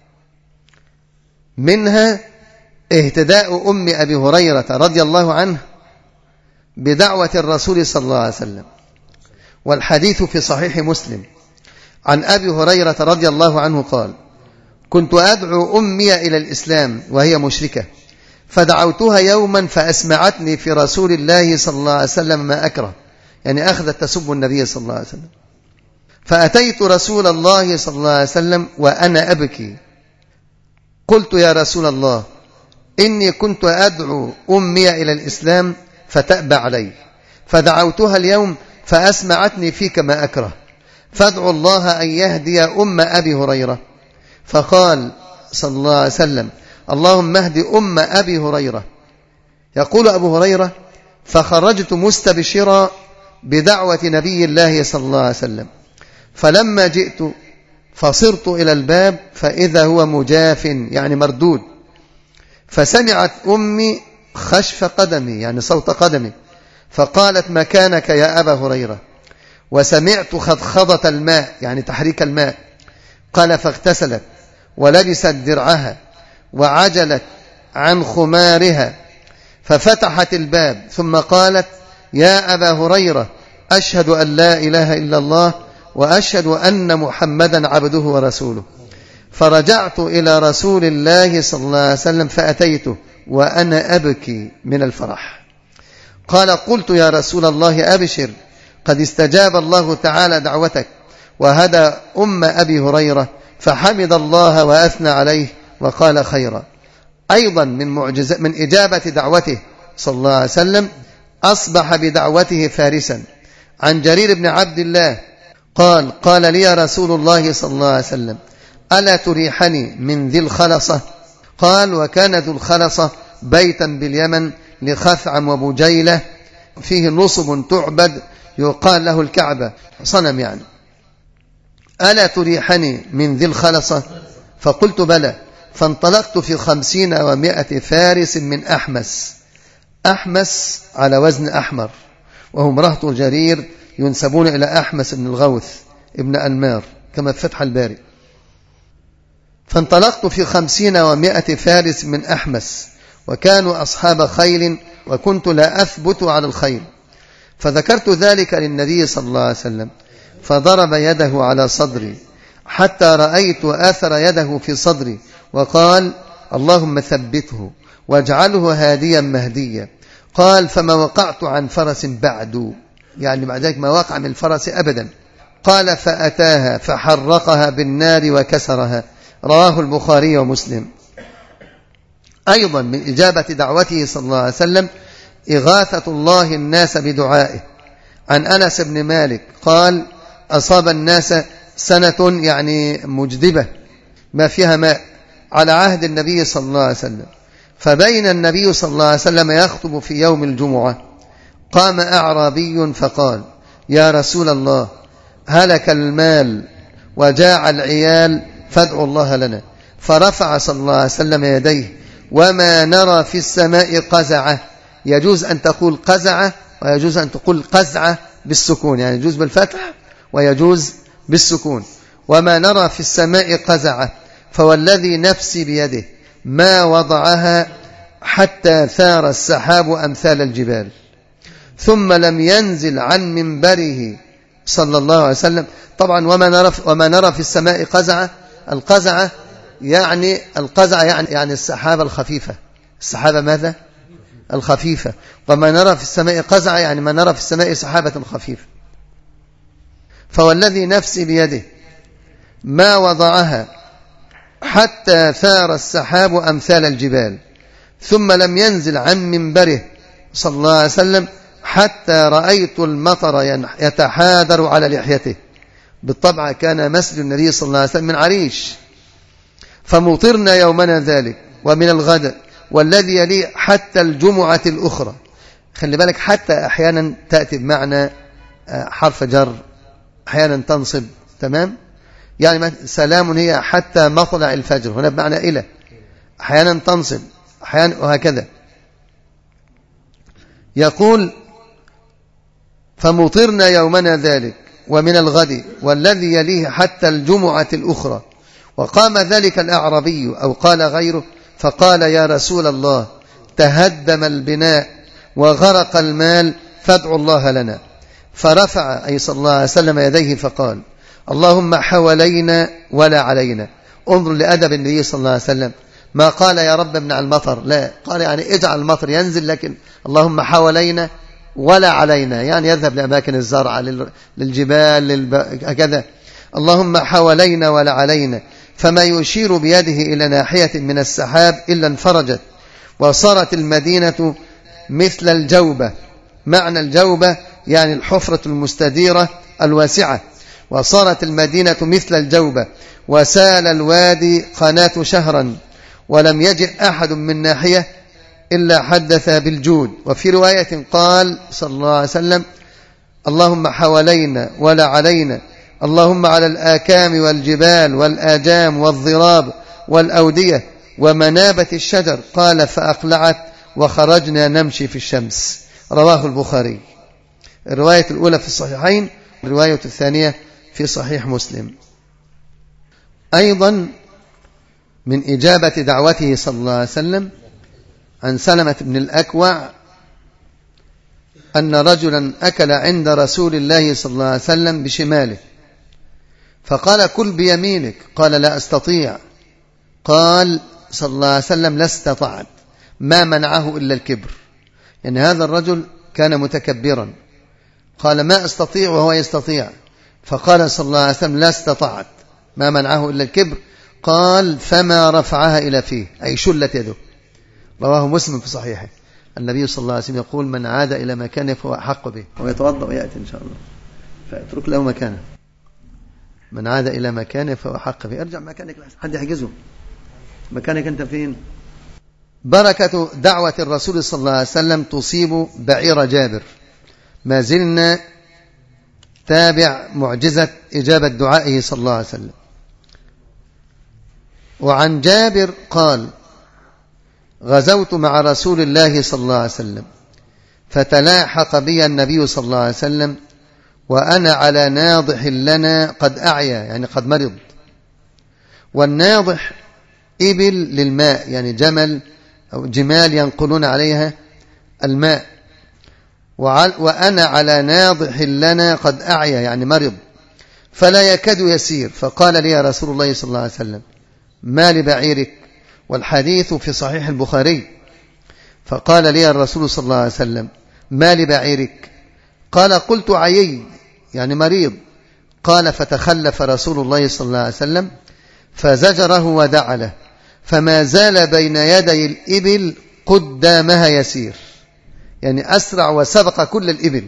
S1: منها اهتداء أم أبي هريرة رضي الله عنه بدعوة الرسول صلى الله عليه وسلم. والحديث في صحيح مسلم عن أبي هريرة رضي الله عنه قال: كنت أدعو أمي إلى الإسلام وهي مشركة، فدعوتها يوما فأسمعتني في رسول الله صلى الله عليه وسلم ما أكره، يعني أخذت تسب النبي صلى الله عليه وسلم. فأتيت رسول الله صلى الله عليه وسلم وأنا أبكي، قلت: يا رسول الله، إني كنت أدعو أمي إلى الإسلام فتأبى علي، فدعوتها اليوم فأسمعتني فيك ما أكره، فادعوا الله أن يهدي أم أبي هريرة. فقال صلى الله عليه وسلم: اللهم اهد أم أبي هريرة. يقول أبو هريرة: فخرجت مستبشرا بدعوة نبي الله صلى الله عليه وسلم، فلما جئت فصرت إلى الباب فإذا هو مجاف، يعني مردود، فسمعت أمي خشف قدمي، يعني صوت قدمي، فقالت: مكانك يا أبا هريرة. وسمعت خضخضة الماء، يعني تحريك الماء. قال: فاغتسلت ولبست درعها وعجلت عن خمارها، ففتحت الباب، ثم قالت: يا أبا هريرة، أشهد أن لا إله إلا الله وأشهد أن محمدا عبده ورسوله. فرجعت إلى رسول الله صلى الله عليه وسلم فأتيته وأنا أبكي من الفرح. قال: قلت: يا رسول الله، أبشر، قد استجاب الله تعالى دعوتك وهدى أم أبي هريرة. فحمد الله وأثنى عليه وقال خيرا. أيضا من إجابة دعوته صلى الله عليه وسلم أصبح بدعوته فارسا. عن جرير بن عبد الله قال لي رسول الله صلى الله عليه وسلم: ألا تريحني من ذي الخلصة؟ قال: وكان ذو الخلصة بيتا باليمن لخثعم وبجيلة فيه نصب تعبد يقال له الكعبة، صنم يعني. ألا تريحني من ذي الخلصة؟ فقلت: بلى. فانطلقت في 50 و100 فارس من أحمس. أحمس على وزن أحمر، وهم رهط جرير ينسبون إلى أحمس بن الغوث ابن أنمار كما في فتح الباري. فانطلقت في 50 و100 فارس من أحمس، وكانوا أصحاب خيل، وكنت لا أثبت على الخيل. فذكرت ذلك للنبي صلى الله عليه وسلم، فضرب يده على صدري حتى رأيت أثر يده في صدري، وقال: اللهم ثبته واجعله هاديا مهديا. قال: فما وقعت عن فرس بعد، يعني بعد ذلك ما وقع من الفرس أبدا. قال: فأتاها فحرقها بالنار وكسرها. رواه البخاري ومسلم. أيضا من إجابة دعوته صلى الله عليه وسلم إغاثة الله الناس بدعائه. عن أنس بن مالك قال: أصاب الناس سنة، يعني مجدبة ما فيها ماء، على عهد النبي صلى الله عليه وسلم. فبين النبي صلى الله عليه وسلم يخطب في يوم الجمعة، قام أعرابي فقال: يا رسول الله، هلك المال وجاع العيال، فادعوا الله لنا. فرفع صلى الله عليه وسلم يديه: وما نرى في السماء قزعة. يجوز أن تقول قزعة ويجوز أن تقول قزعة بالسكون، يعني يجوز بالفتح ويجوز بالسكون. وما نرى في السماء قزعة، فوالذي نفسي بيده ما وضعها حتى ثار السحاب أمثال الجبال. ثم لم ينزل عن منبره صلى الله عليه وسلم. طبعا وما نرى في السماء قزعة، القزعة يعني السحابة الخفيفة. السحابة ماذا؟ الخفيفة. وما نرى في السماء قزعة يعني ما نرى في السماء سحابة خفيفة. فوالذي نفسي بيده ما وضعها حتى ثار السحاب أمثال الجبال. ثم لم ينزل عن منبره صلى الله عليه وسلم حتى رأيت المطر يتحادر على لحيته. بالطبع كان مسجد النبي صلى الله عليه وسلم من عريش، فمطرنا يومنا ذلك ومن الغد والذي يليه حتى الجمعة الأخرى. خلي بالك، حتى أحيانا تأتي بمعنى حرف جر، أحيانا تنصب، تمام؟ يعني سلام هي حتى مطلع الفجر، هنا بمعنى إلى. أحيانا تنصب أحيانا وهكذا. يقول فمطرنا يومنا ذلك ومن الغد والذي يليه حتى الجمعة الأخرى. وقام ذلك الأعرابي أو قال غيره فقال يا رسول الله تهدم البناء وغرق المال فادعوا الله لنا. فرفع أي صلى الله عليه وسلم يديه فقال اللهم حوالينا ولا علينا. انظر لأدب النبي صلى الله عليه وسلم، ما قال يا رب امنع المطر، لا، قال يعني اجعل المطر ينزل، لكن اللهم حوالينا ولا علينا، يعني يذهب لأماكن الزرع للجبال هكذا. اللهم حوالينا ولا علينا. فما يشير بيده إلى ناحية من السحاب إلا انفرجت وصارت المدينة مثل الجوبة. معنى الجوبة يعني الحفرة المستديرة الواسعة. وصارت المدينة مثل الجوبة وسال الوادي قناة شهرا ولم يجئ أحد من ناحية إلا حدث بالجود. وفي رواية قال صلى الله عليه وسلم اللهم حوالينا ولا علينا، اللهم على الآكام والجبال والآجام والضراب والأودية ومنابت الشجر. قال فأقلعت وخرجنا نمشي في الشمس. رواه البخاري. الرواية الأولى في الصحيحين، الرواية الثانية في صحيح مسلم. أيضا من إجابة دعوته صلى الله عليه وسلم عن سلمة بن الأكوع أن رجلا أكل عند رسول الله صلى الله عليه وسلم بشماله فقال كل بيمينك، قال لا أستطيع. قال صلى الله عليه وسلم لا استطعت، ما منعه إلا الكبر. يعني هذا الرجل كان متكبرا، قال ما أستطيع وهو يستطيع، فقال صلى الله عليه وسلم لا استطعت، ما منعه إلا الكبر. قال فما رفعها إلى فيه، أي شلت يده. رواه مسلم في صحيحه. النبي صلى الله عليه وسلم يقول من عاد إلى مكانه فهو أحق به، ويتوضأ ويأتي إن شاء الله، فاترك له مكانه. من عاد إلى مكانه فهو أحق به. ارجع مكانك، حد يحجزه مكانك، أنت فين؟ بركة دعوة الرسول صلى الله عليه وسلم تصيب بعير جابر. ما زلنا تابع معجزة إجابة دعائه صلى الله عليه وسلم. وعن جابر قال غزوت مع رسول الله صلى الله عليه وسلم فتلاحق بي النبي صلى الله عليه وسلم وأنا على ناضح لنا قد أعيا، يعني قد مرض. والناضح إبل للماء، يعني جمل أو جمال ينقلون عليها الماء. وأنا على ناضح لنا قد أعيا، يعني مرض، فلا يكاد يسير. فقال لي يا رسول الله صلى الله عليه وسلم ما لبعيرك؟ والحديث في صحيح البخاري. فقال لي الرسول صلى الله عليه وسلم ما لبعيرك؟ قال قلت عيي، يعني مريض. قال فتخلف رسول الله صلى الله عليه وسلم فزجره ودعا له، فما زال بين يدي الإبل قدامها يسير، يعني أسرع وسبق كل الإبل.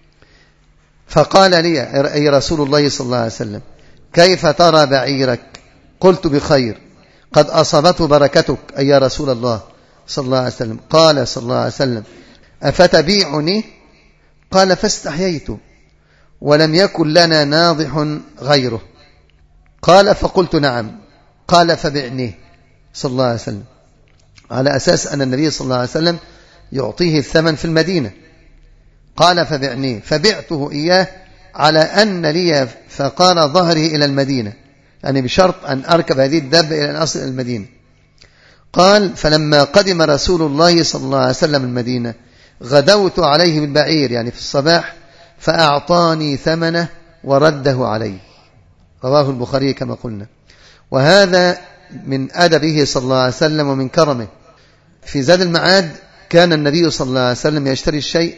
S1: فقال لي أي رسول الله صلى الله عليه وسلم كيف ترى بعيرك؟ قلت بخير، قد أصابته بركتك أي يا رسول الله صلى الله عليه وسلم. قال صلى الله عليه وسلم أفتبيعني؟ قال فاستحييت ولم يكن لنا ناضح غيره. قال فقلت نعم. قال فبعني صلى الله عليه وسلم، على أساس أن النبي صلى الله عليه وسلم يعطيه الثمن في المدينة. قال فبعني، فبعته إياه على أن لي فقال ظهره إلى المدينة، يعني بشرط أن أركب هذه الدابة إلى أن أصل إلى المدينة. قال فلما قدم رسول الله صلى الله عليه وسلم المدينة غدوت عليه بالبعير، يعني في الصباح، فأعطاني ثمنه ورده عليه. رواه البخاري كما قلنا. وهذا من أدبه صلى الله عليه وسلم ومن كرمه. في زاد المعاد كان النبي صلى الله عليه وسلم يشتري الشيء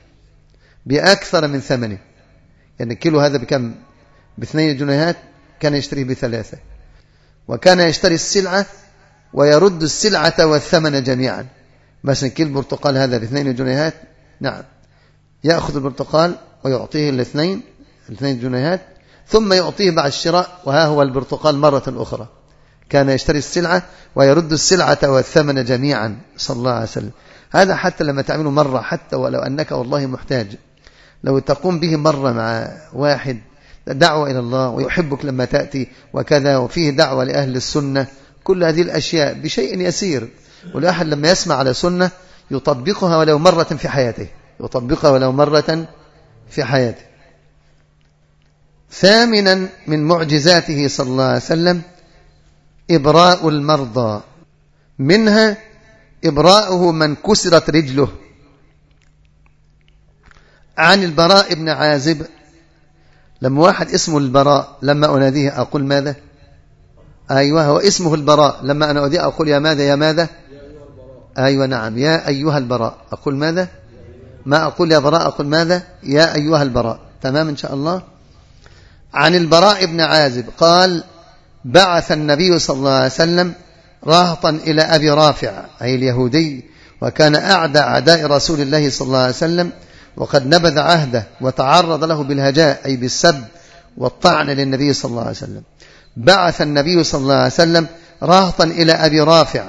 S1: بأكثر من ثمنه، يعني كيلو هذا بكم؟ ب2 جنيهات، كان يشتريه ب3. وكان يشتري السلعة ويرد السلعة والثمن جميعا. مثلا كيلو البرتقال هذا ب2 جنيهات، نعم، يأخذ البرتقال ويعطيه الاثنين 2 جنيهات، ثم يعطيه بعد الشراء وها هو البرتقال مرة أخرى. كان يشتري السلعة ويرد السلعة والثمن جميعا صلى الله عليه وسلم. هذا حتى لما تعمله مرة، حتى ولو أنك والله محتاج، لو تقوم به مرة مع واحد دعوة إلى الله ويحبك لما تأتي وكذا، وفيه دعوة لأهل السنة، كل هذه الأشياء بشيء يسير والواحد لما يسمع على سنة يطبقها ولو مرة في حياته، يطبقها ولو مرة في حياته. ثامنا من معجزاته صلى الله عليه وسلم إبراء المرضى، منها إبراءه من كسرت رجله. عن البراء بن عازب، لما واحد اسمه البراء لما أناديه أقول ماذا؟ أيوة، هو اسمه البراء، لما أنا أناديه أقول يا ماذا يا ماذا؟ أيوة نعم، يا أيها البراء. أقول ماذا؟ ما أقول يا براء، أقول ماذا؟ يا أيها البراء. تمام إن شاء الله. عن البراء بن عازب قال: بعث النبي صلى الله عليه وسلم رهطا إلى أبي رافع أي اليهودي، وكان أعدى أعداء رسول الله صلى الله عليه وسلم، وقد نبذ عهده وتعرض له بالهجاء أي بالسب والطعن للنبي صلى الله عليه وسلم. بعث النبي صلى الله عليه وسلم رهطا إلى أبي رافع،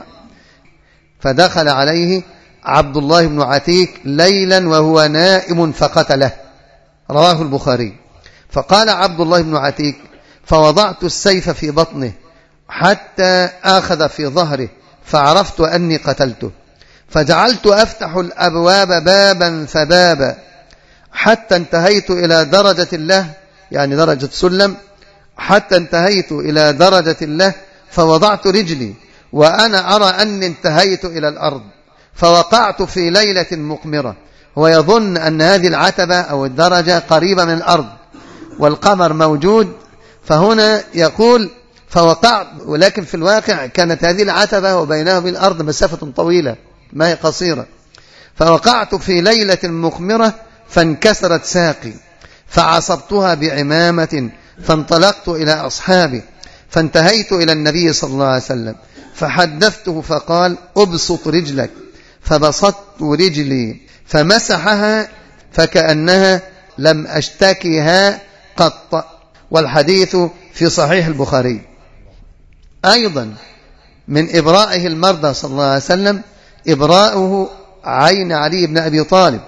S1: فدخل عليه عبد الله بن عتيك ليلا وهو نائم فقتله، رواه البخاري. فقال عبد الله بن عتيك: فوضعت السيف في بطنه حتى آخذ في ظهره، فعرفت أني قتلته، فجعلت أفتح الأبواب بابا فبابا حتى انتهيت إلى درجة الله، يعني درجة سلم، حتى انتهيت إلى درجة الله، فوضعت رجلي وأنا أرى أني انتهيت إلى الأرض، فوقعت في ليلة مقمرة. هو يظن أن هذه العتبة أو الدرجة قريبة من الأرض والقمر موجود، فهنا يقول فوقعت، ولكن في الواقع كانت هذه العتبة وبينها وبين الأرض مسافة طويلة ما هي قصيرة. فوقعت في ليلة مقمرة فانكسرت ساقي، فعصبتها بعمامة، فانطلقت إلى أصحابي، فانتهيت إلى النبي صلى الله عليه وسلم، فحدثته فقال: أبسط رجلك، فبسطت رجلي فمسحها فكأنها لم أشتكيها قط. والحديث في صحيح البخاري. أيضا من إبرائه المرضى صلى الله عليه وسلم إبراؤه عين علي بن أبي طالب،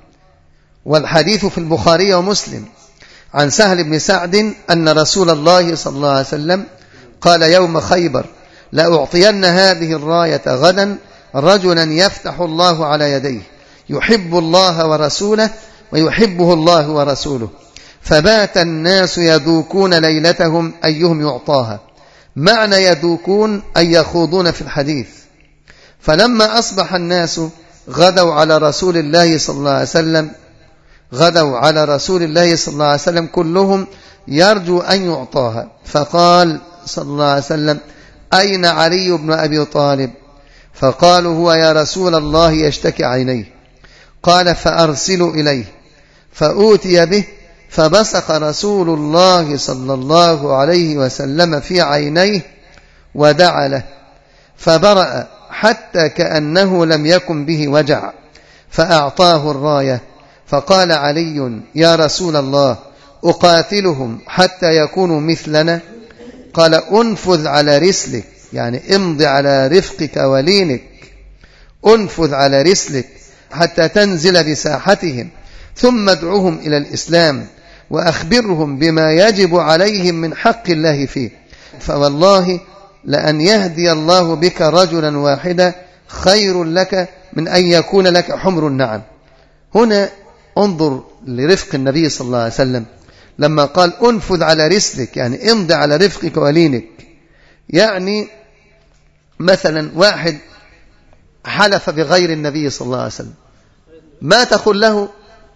S1: والحديث في البخاري ومسلم. عن سهل بن سعد أن رسول الله صلى الله عليه وسلم قال يوم خيبر: لأعطين هذه الراية غدا رجلا يفتح الله على يديه، يحب الله ورسوله ويحبه الله ورسوله. فبات الناس يذوقون ليلتهم أيهم يعطاها. معنى يذوقون أي يخوضون في الحديث. فلما أصبح الناس غدوا على رسول الله صلى الله عليه وسلم، غدوا على رسول الله صلى الله عليه وسلم كلهم يرجو أن يعطاها، فقال صلى الله عليه وسلم: أين علي بن أبي طالب؟ فقالوا: هو يا رسول الله يشتكي عينيه. قال: فأرسلوا إليه. فأوتي به، فبصق رسول الله صلى الله عليه وسلم في عينيه ودعا له، فبرأ حتى كأنه لم يكن به وجع، فأعطاه الراية. فقال علي: يا رسول الله، أقاتلهم حتى يكونوا مثلنا؟ قال: أنفذ على رسلك، يعني امض على رفقك ولينك، أنفذ على رسلك حتى تنزل بساحتهم، ثم ادعوهم إلى الإسلام وأخبرهم بما يجب عليهم من حق الله فيه، فوالله لأن يهدي الله بك رجلا واحدا خير لك من أن يكون لك حمر النعم. هنا انظر لرفق النبي صلى الله عليه وسلم لما قال أنفذ على رسلك، يعني امضي على رفقك ولينك. يعني مثلا واحد حلف بغير النبي صلى الله عليه وسلم، ما تقول له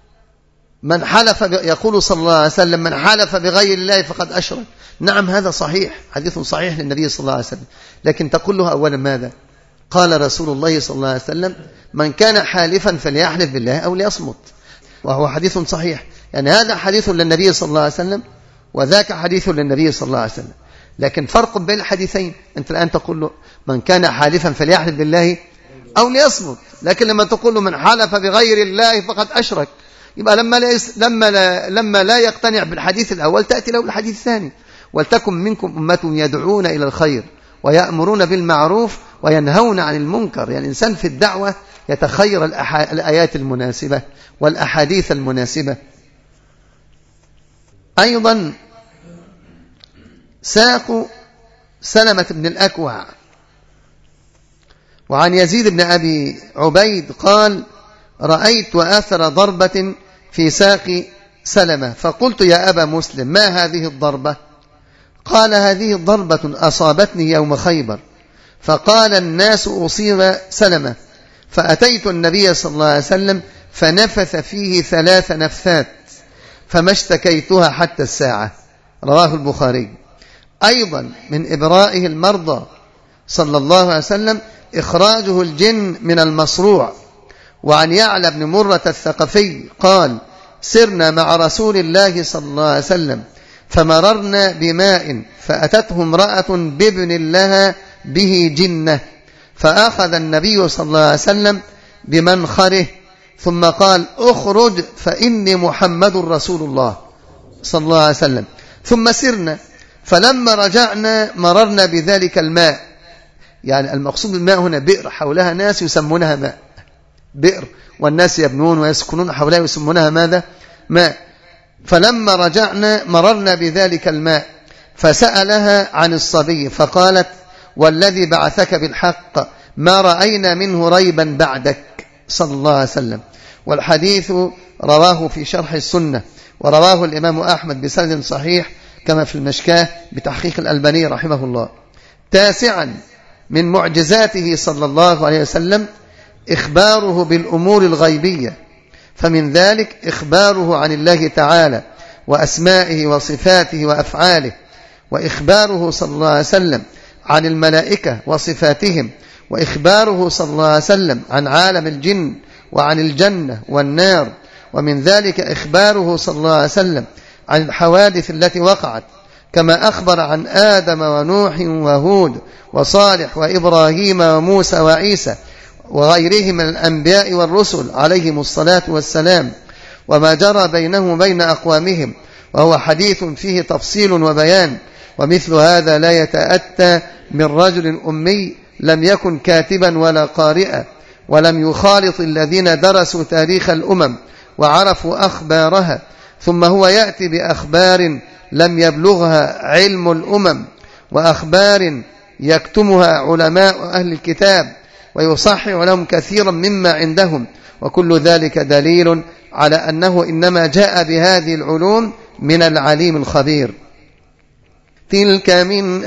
S1: من حلف يقول صلى الله عليه وسلم: من حلف بغير الله فقد أشرك. نعم هذا صحيح، حديث صحيح للنبي صلى الله عليه وسلم، لكن تقول له أولا ماذا؟ قال رسول الله صلى الله عليه وسلم: من كان حالفا فليحلف بالله أو ليصمت، وهو حديث صحيح. يعني هذا حديث للنبي صلى الله عليه وسلم وذاك حديث للنبي صلى الله عليه وسلم، لكن فرق بين الحديثين. أنت الآن تقول له من كان حالفا فليحلف بالله أو ليصمت، لكن لما تقول له من حلف بغير الله فقد أشرك، يبقى لما لا يقتنع بالحديث الأول تأتي له الحديث الثاني. ولتكن منكم أمة يدعون إلى الخير ويأمرون بالمعروف وينهون عن المنكر. يعني الإنسان في الدعوة يتخير الآيات المناسبة والأحاديث المناسبة. أيضا ساق سلمة بن الأكوع، وعن يزيد بن أبي عبيد قال: رأيت أثر ضربة في ساق سلمة فقلت: يا أبا مسلم، ما هذه الضربة؟ قال: هذه ضربة أصابتني يوم خيبر، فقال الناس: أصيب سلمة، فأتيت النبي صلى الله عليه وسلم فنفث فيه 3 نفثات فما اشتكيتها حتى الساعة. رواه البخاري. أيضا من إبرائه المرضى صلى الله عليه وسلم إخراجه الجن من المصروع. وعن يعلى بن مرة الثقفي قال: سرنا مع رسول الله صلى الله عليه وسلم فمررنا بماء فأتته امرأة بابن لها به جنة، فأخذ النبي صلى الله عليه وسلم بمنخره ثم قال: اخرج فإني محمد رسول الله صلى الله عليه وسلم. ثم سرنا، فلما رجعنا مررنا بذلك الماء، يعني المقصود بالماء هنا بئر حولها ناس يسمونها ماء، بئر والناس يبنون ويسكنون حولها يسمونها ماذا؟ ماء. فلما رجعنا مررنا بذلك الماء فسألها عن الصبي فقالت: والذي بعثك بالحق ما رأينا منه ريبا بعدك صلى الله عليه وسلم. والحديث رواه في شرح السنة، ورواه الإمام أحمد بسند صحيح كما في المشكاة بتحقيق الألباني رحمه الله. 9 من معجزاته صلى الله عليه وسلم إخباره بالأمور الغيبية، فمن ذلك إخباره عن الله تعالى وأسمائه وصفاته وأفعاله، وإخباره صلى الله عليه وسلم عن الملائكة وصفاتهم، وإخباره صلى الله عليه وسلم عن عالم الجن وعن الجنة والنار. ومن ذلك إخباره صلى الله عليه وسلم عن الحوادث التي وقعت، كما أخبر عن آدم ونوح وهود وصالح وإبراهيم وموسى وعيسى وغيرهم من الأنبياء والرسل عليهم الصلاة والسلام، وما جرى بينهم وبين أقوامهم، وهو حديث فيه تفصيل وبيان. ومثل هذا لا يتأتى من رجل أمي لم يكن كاتبا ولا قارئا، ولم يخالط الذين درسوا تاريخ الأمم وعرفوا أخبارها، ثم هو يأتي بأخبار لم يبلغها علم الأمم، وأخبار يكتمها علماء أهل الكتاب ويصحح لهم كثيرا مما عندهم، وكل ذلك دليل على أنه إنما جاء بهذه العلوم من العليم الخبير. تلك من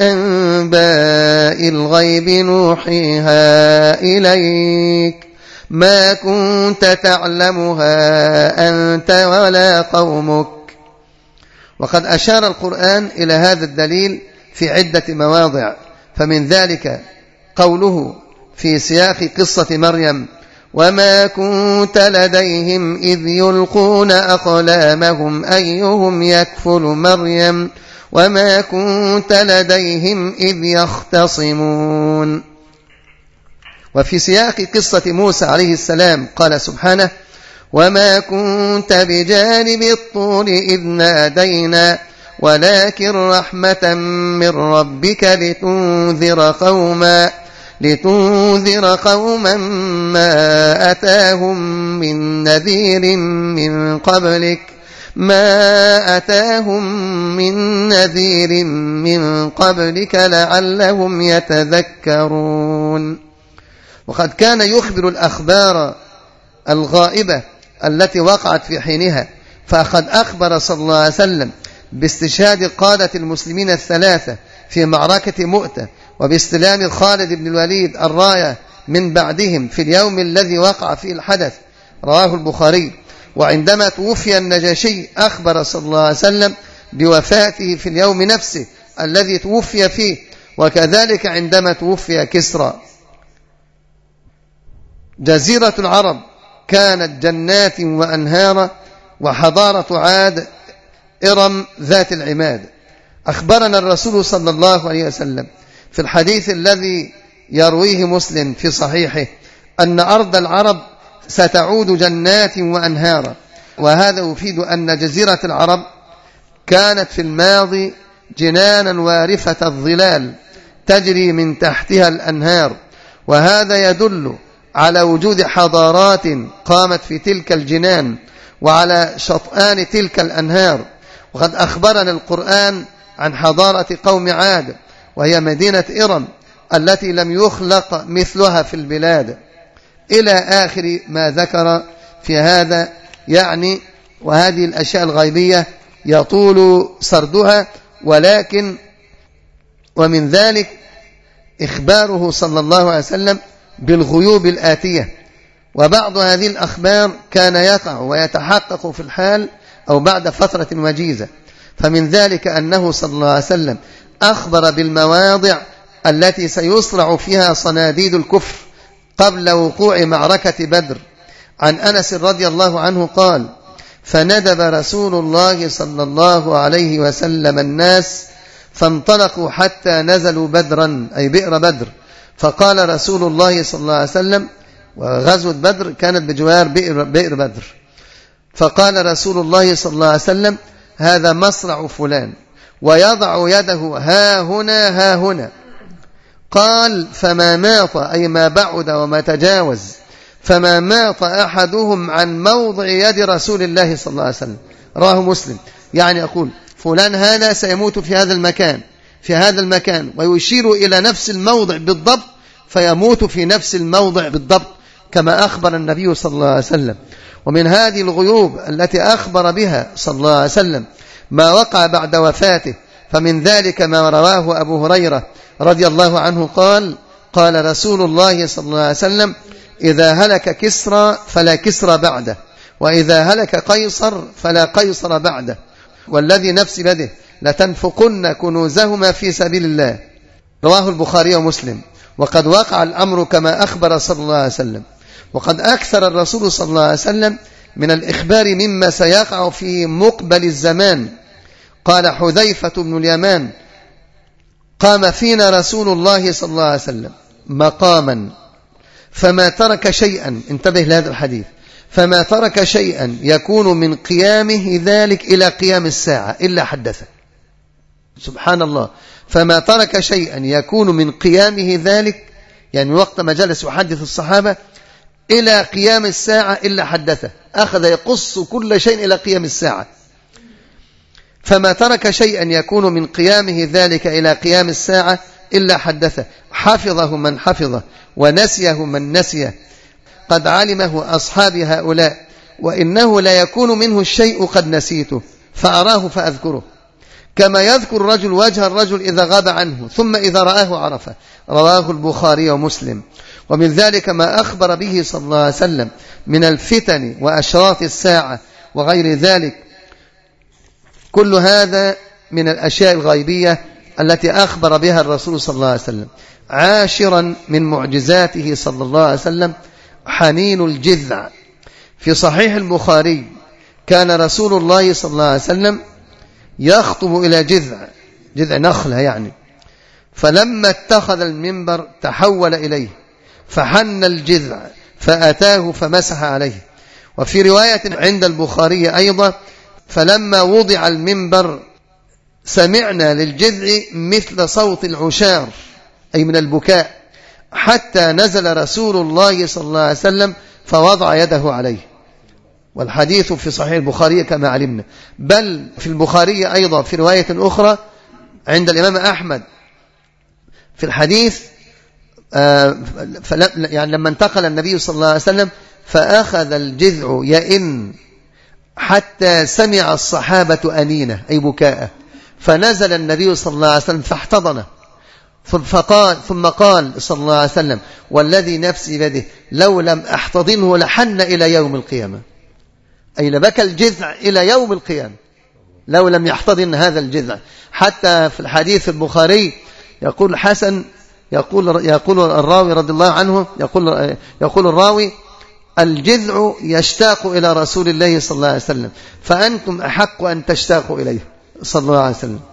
S1: أنباء الغيب نوحيها إليك ما كنت تعلمها أنت ولا قومك. وقد أشار القرآن إلى هذا الدليل في عدة مواضع، فمن ذلك قوله في سياق قصة مريم: وما كنت لديهم إذ يلقون أقلامهم أيهم يكفل مريم وما كنت لديهم إذ يختصمون. وفي سياق قصة موسى عليه السلام قال سبحانه: وما كنت بجانب الطور إذ نادينا ولكن رحمة من ربك لتنذر قوما ما أتاهم من نذير من قبلك لعلهم يتذكرون. وقد كان يخبر الأخبار الغائبة التي وقعت في حينها، فقد أخبر صلى الله عليه وسلم باستشهاد قادة المسلمين 3 في معركة مؤتة، وباستلام خالد بن الوليد الراية من بعدهم في اليوم الذي وقع فيه الحدث. رواه البخاري. وعندما توفي النجاشي أخبر صلى الله عليه وسلم بوفاته في اليوم نفسه الذي توفي فيه، وكذلك عندما توفي كسرى. جزيرة العرب كانت جنات وأنهار، وحضارة عاد إرم ذات العماد. أخبرنا الرسول صلى الله عليه وسلم في الحديث الذي يرويه مسلم في صحيحه أن أرض العرب ستعود جنات وأنهارا، وهذا يفيد أن جزيرة العرب كانت في الماضي جنانا وارفة الظلال تجري من تحتها الأنهار، وهذا يدل على وجود حضارات قامت في تلك الجنان وعلى شطآن تلك الأنهار. وقد أخبرنا القرآن عن حضارة قوم عاد، وهي مدينة إرم التي لم يخلق مثلها في البلاد، إلى آخر ما ذكر في هذا يعني. وهذه الأشياء الغيبية يطول سردها، ولكن ومن ذلك إخباره صلى الله عليه وسلم بالغيوب الآتية، وبعض هذه الأخبار كان يقع ويتحقق في الحال أو بعد فترة وجيزة. فمن ذلك أنه صلى الله عليه وسلم أخبر بالمواضع التي سيصرع فيها صناديد الكفر قبل وقوع معركة بدر. عن أنس رضي الله عنه قال: فندب رسول الله صلى الله عليه وسلم الناس فانطلقوا حتى نزلوا بدرا، أي بئر بدر. فقال رسول الله صلى الله عليه وسلم، وغزوة بدر كانت بجوار بئر بدر، فقال رسول الله صلى الله عليه وسلم: هذا مصرع فلان، ويضع يده ها هنا ها هنا. قال: فما ماط، أي ما بعد وما تجاوز، فما ماط أحدهم عن موضع يد رسول الله صلى الله عليه وسلم. رواه مسلم. يعني يقول فلان هذا سيموت في هذا المكان في هذا المكان، ويشير إلى نفس الموضع بالضبط، فيموت في نفس الموضع بالضبط كما أخبر النبي صلى الله عليه وسلم. ومن هذه الغيوب التي أخبر بها صلى الله عليه وسلم ما وقع بعد وفاته، فمن ذلك ما رواه أبو هريرة رضي الله عنه قال: قال رسول الله صلى الله عليه وسلم: إذا هلك كسرى فلا كسرى بعده، وإذا هلك قيصر فلا قيصر بعده، والذي نفسي بيده لتنفقن كنوزهما في سبيل الله. رواه البخاري ومسلم. وقد وقع الأمر كما أخبر صلى الله عليه وسلم، وقد أكثر الرسول صلى الله عليه وسلم من الإخبار مما سيقع في مقبل الزمان. قال حذيفة بن اليمان: قام فينا رسول الله صلى الله عليه وسلم مقاما فما ترك شيئا، انتبه لهذا الحديث، فما ترك شيئا يكون من قيامه ذلك إلى قيام الساعة إلا حدثه. سبحان الله، فما ترك شيئا يكون من قيامه ذلك، يعني وقت ما جلس يحدث الصحابة، إلى قيام الساعة إلا حدثه. أخذ يقص كل شيء إلى قيام الساعة. فما ترك شيئا يكون من قيامه ذلك إلى قيام الساعة إلا حدثه، حفظه من حفظه ونسيه من نسيه، قد علمه أصحاب هؤلاء، وإنه لا يكون منه الشيء قد نسيته فأراه فأذكره، كما يذكر الرجل وجه الرجل إذا غاب عنه ثم إذا رآه عرفه. رواه البخاري ومسلم. ومن ذلك ما أخبر به صلى الله عليه وسلم من الفتن وأشراط الساعة وغير ذلك. كل هذا من الأشياء الغيبية التي أخبر بها الرسول صلى الله عليه وسلم. عاشرا من معجزاته صلى الله عليه وسلم حنين الجذع. في صحيح البخاري كان رسول الله صلى الله عليه وسلم يخطب إلى جذع نخلة يعني، فلما اتخذ المنبر تحول إليه فحن الجذع فأتاه فمسح عليه. وفي رواية عند البخاري أيضا: فلما وضع المنبر سمعنا للجذع مثل صوت العشار، أي من البكاء، حتى نزل رسول الله صلى الله عليه وسلم فوضع يده عليه. والحديث في صحيح البخاري كما علمنا. بل في البخاري أيضا في رواية أخرى عند الإمام أحمد في الحديث يعني لما انتقل النبي صلى الله عليه وسلم فأخذ الجذع يئن حتى سمع الصحابة أنينه، أي بكاءه، فنزل النبي صلى الله عليه وسلم فاحتضنه، ثم قال صلى الله عليه وسلم: والذي نفسي بيده لو لم أحتضنه لحن إلى يوم القيامة، أي لبكى الجذع إلى يوم القيامة لو لم يحتضن هذا الجذع. حتى في الحديث البخاري يقول حسن، يقول الراوي رضي الله عنه، يقول الراوي: الجذع يشتاق إلى رسول الله صلى الله عليه وسلم، فأنتم أحق أن تشتاقوا إليه صلى الله عليه وسلم.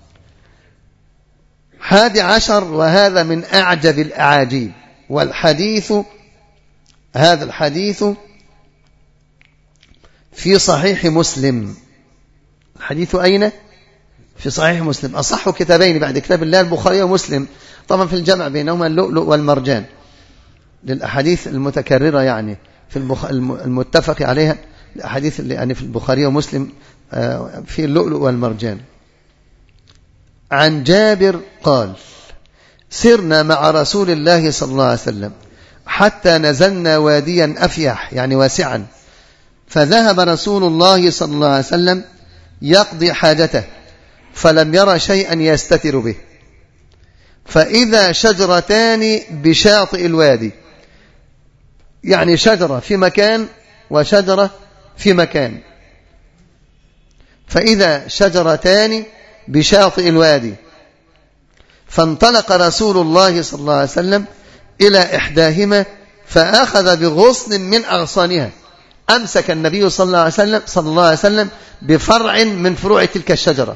S1: 11، وهذا من أعجب الأعاجيب، والحديث هذا الحديث في صحيح مسلم. الحديث أين؟ في صحيح مسلم، أصح كتابين بعد كتاب الله البخاري ومسلم، طبعا في الجمع بينهما اللؤلؤ والمرجان للأحاديث المتكررة، يعني في المتفق عليها الأحاديث اللي يعني في البخاري ومسلم في اللؤلؤ والمرجان. عن جابر قال: سرنا مع رسول الله صلى الله عليه وسلم حتى نزلنا واديا أفيح يعني واسعا، فذهب رسول الله صلى الله عليه وسلم يقضي حاجته فلم يرى شيئا يستتر به، فإذا شجرتان بشاطئ الوادي، يعني شجرة في مكان وشجرة في مكان، فإذا شجرتان بشاطئ الوادي، فانطلق رسول الله صلى الله عليه وسلم إلى إحداهما فأخذ بغصن من أغصانها. أمسك النبي صلى الله عليه وسلم بفرع من فروع تلك الشجرة،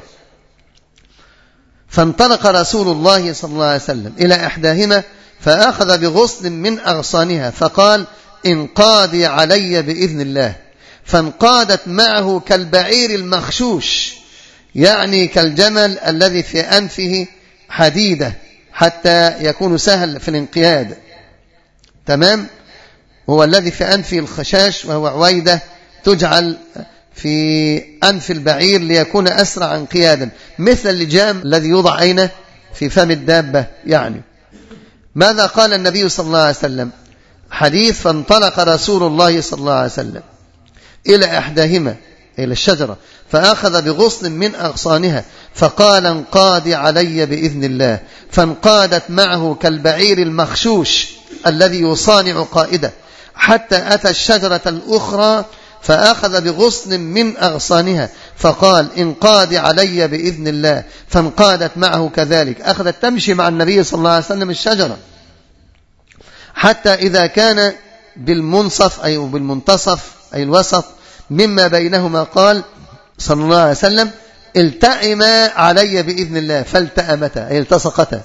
S1: فانطلق رسول الله صلى الله عليه وسلم إلى إحداهما فأخذ بغصن من أغصانها فقال: انقادي علي بإذن الله. فانقادت معه كالبعير المخشوش، يعني كالجمل الذي في أنفه حديدة حتى يكون سهل في الانقياد، تمام؟ هو الذي في أنفه الخشاش، وهو عويدة تجعل في أنف البعير ليكون أسرع انقيادا، مثل اللجام الذي يوضع أين؟ في فم الدابة يعني. ماذا قال النبي صلى الله عليه وسلم؟ حديث: فانطلق رسول الله صلى الله عليه وسلم إلى إحداهما، إلى الشجرة، فأخذ بغصن من أغصانها فقال: انقادي علي بإذن الله. فانقادت معه كالبعير المخشوش الذي يصانع قائده، حتى أتى الشجرة الأخرى فأخذ بغصن من أغصانها فقال: انقادي علي بإذن الله. فانقادت معه كذلك، أخذت تمشي مع النبي صلى الله عليه وسلم الشجرة، حتى إذا كان بالمنصف أي بالمنتصف أي الوسط مما بينهما قال صلى الله عليه وسلم: التئما علي بإذن الله. فالتأمتا أي التصقتا.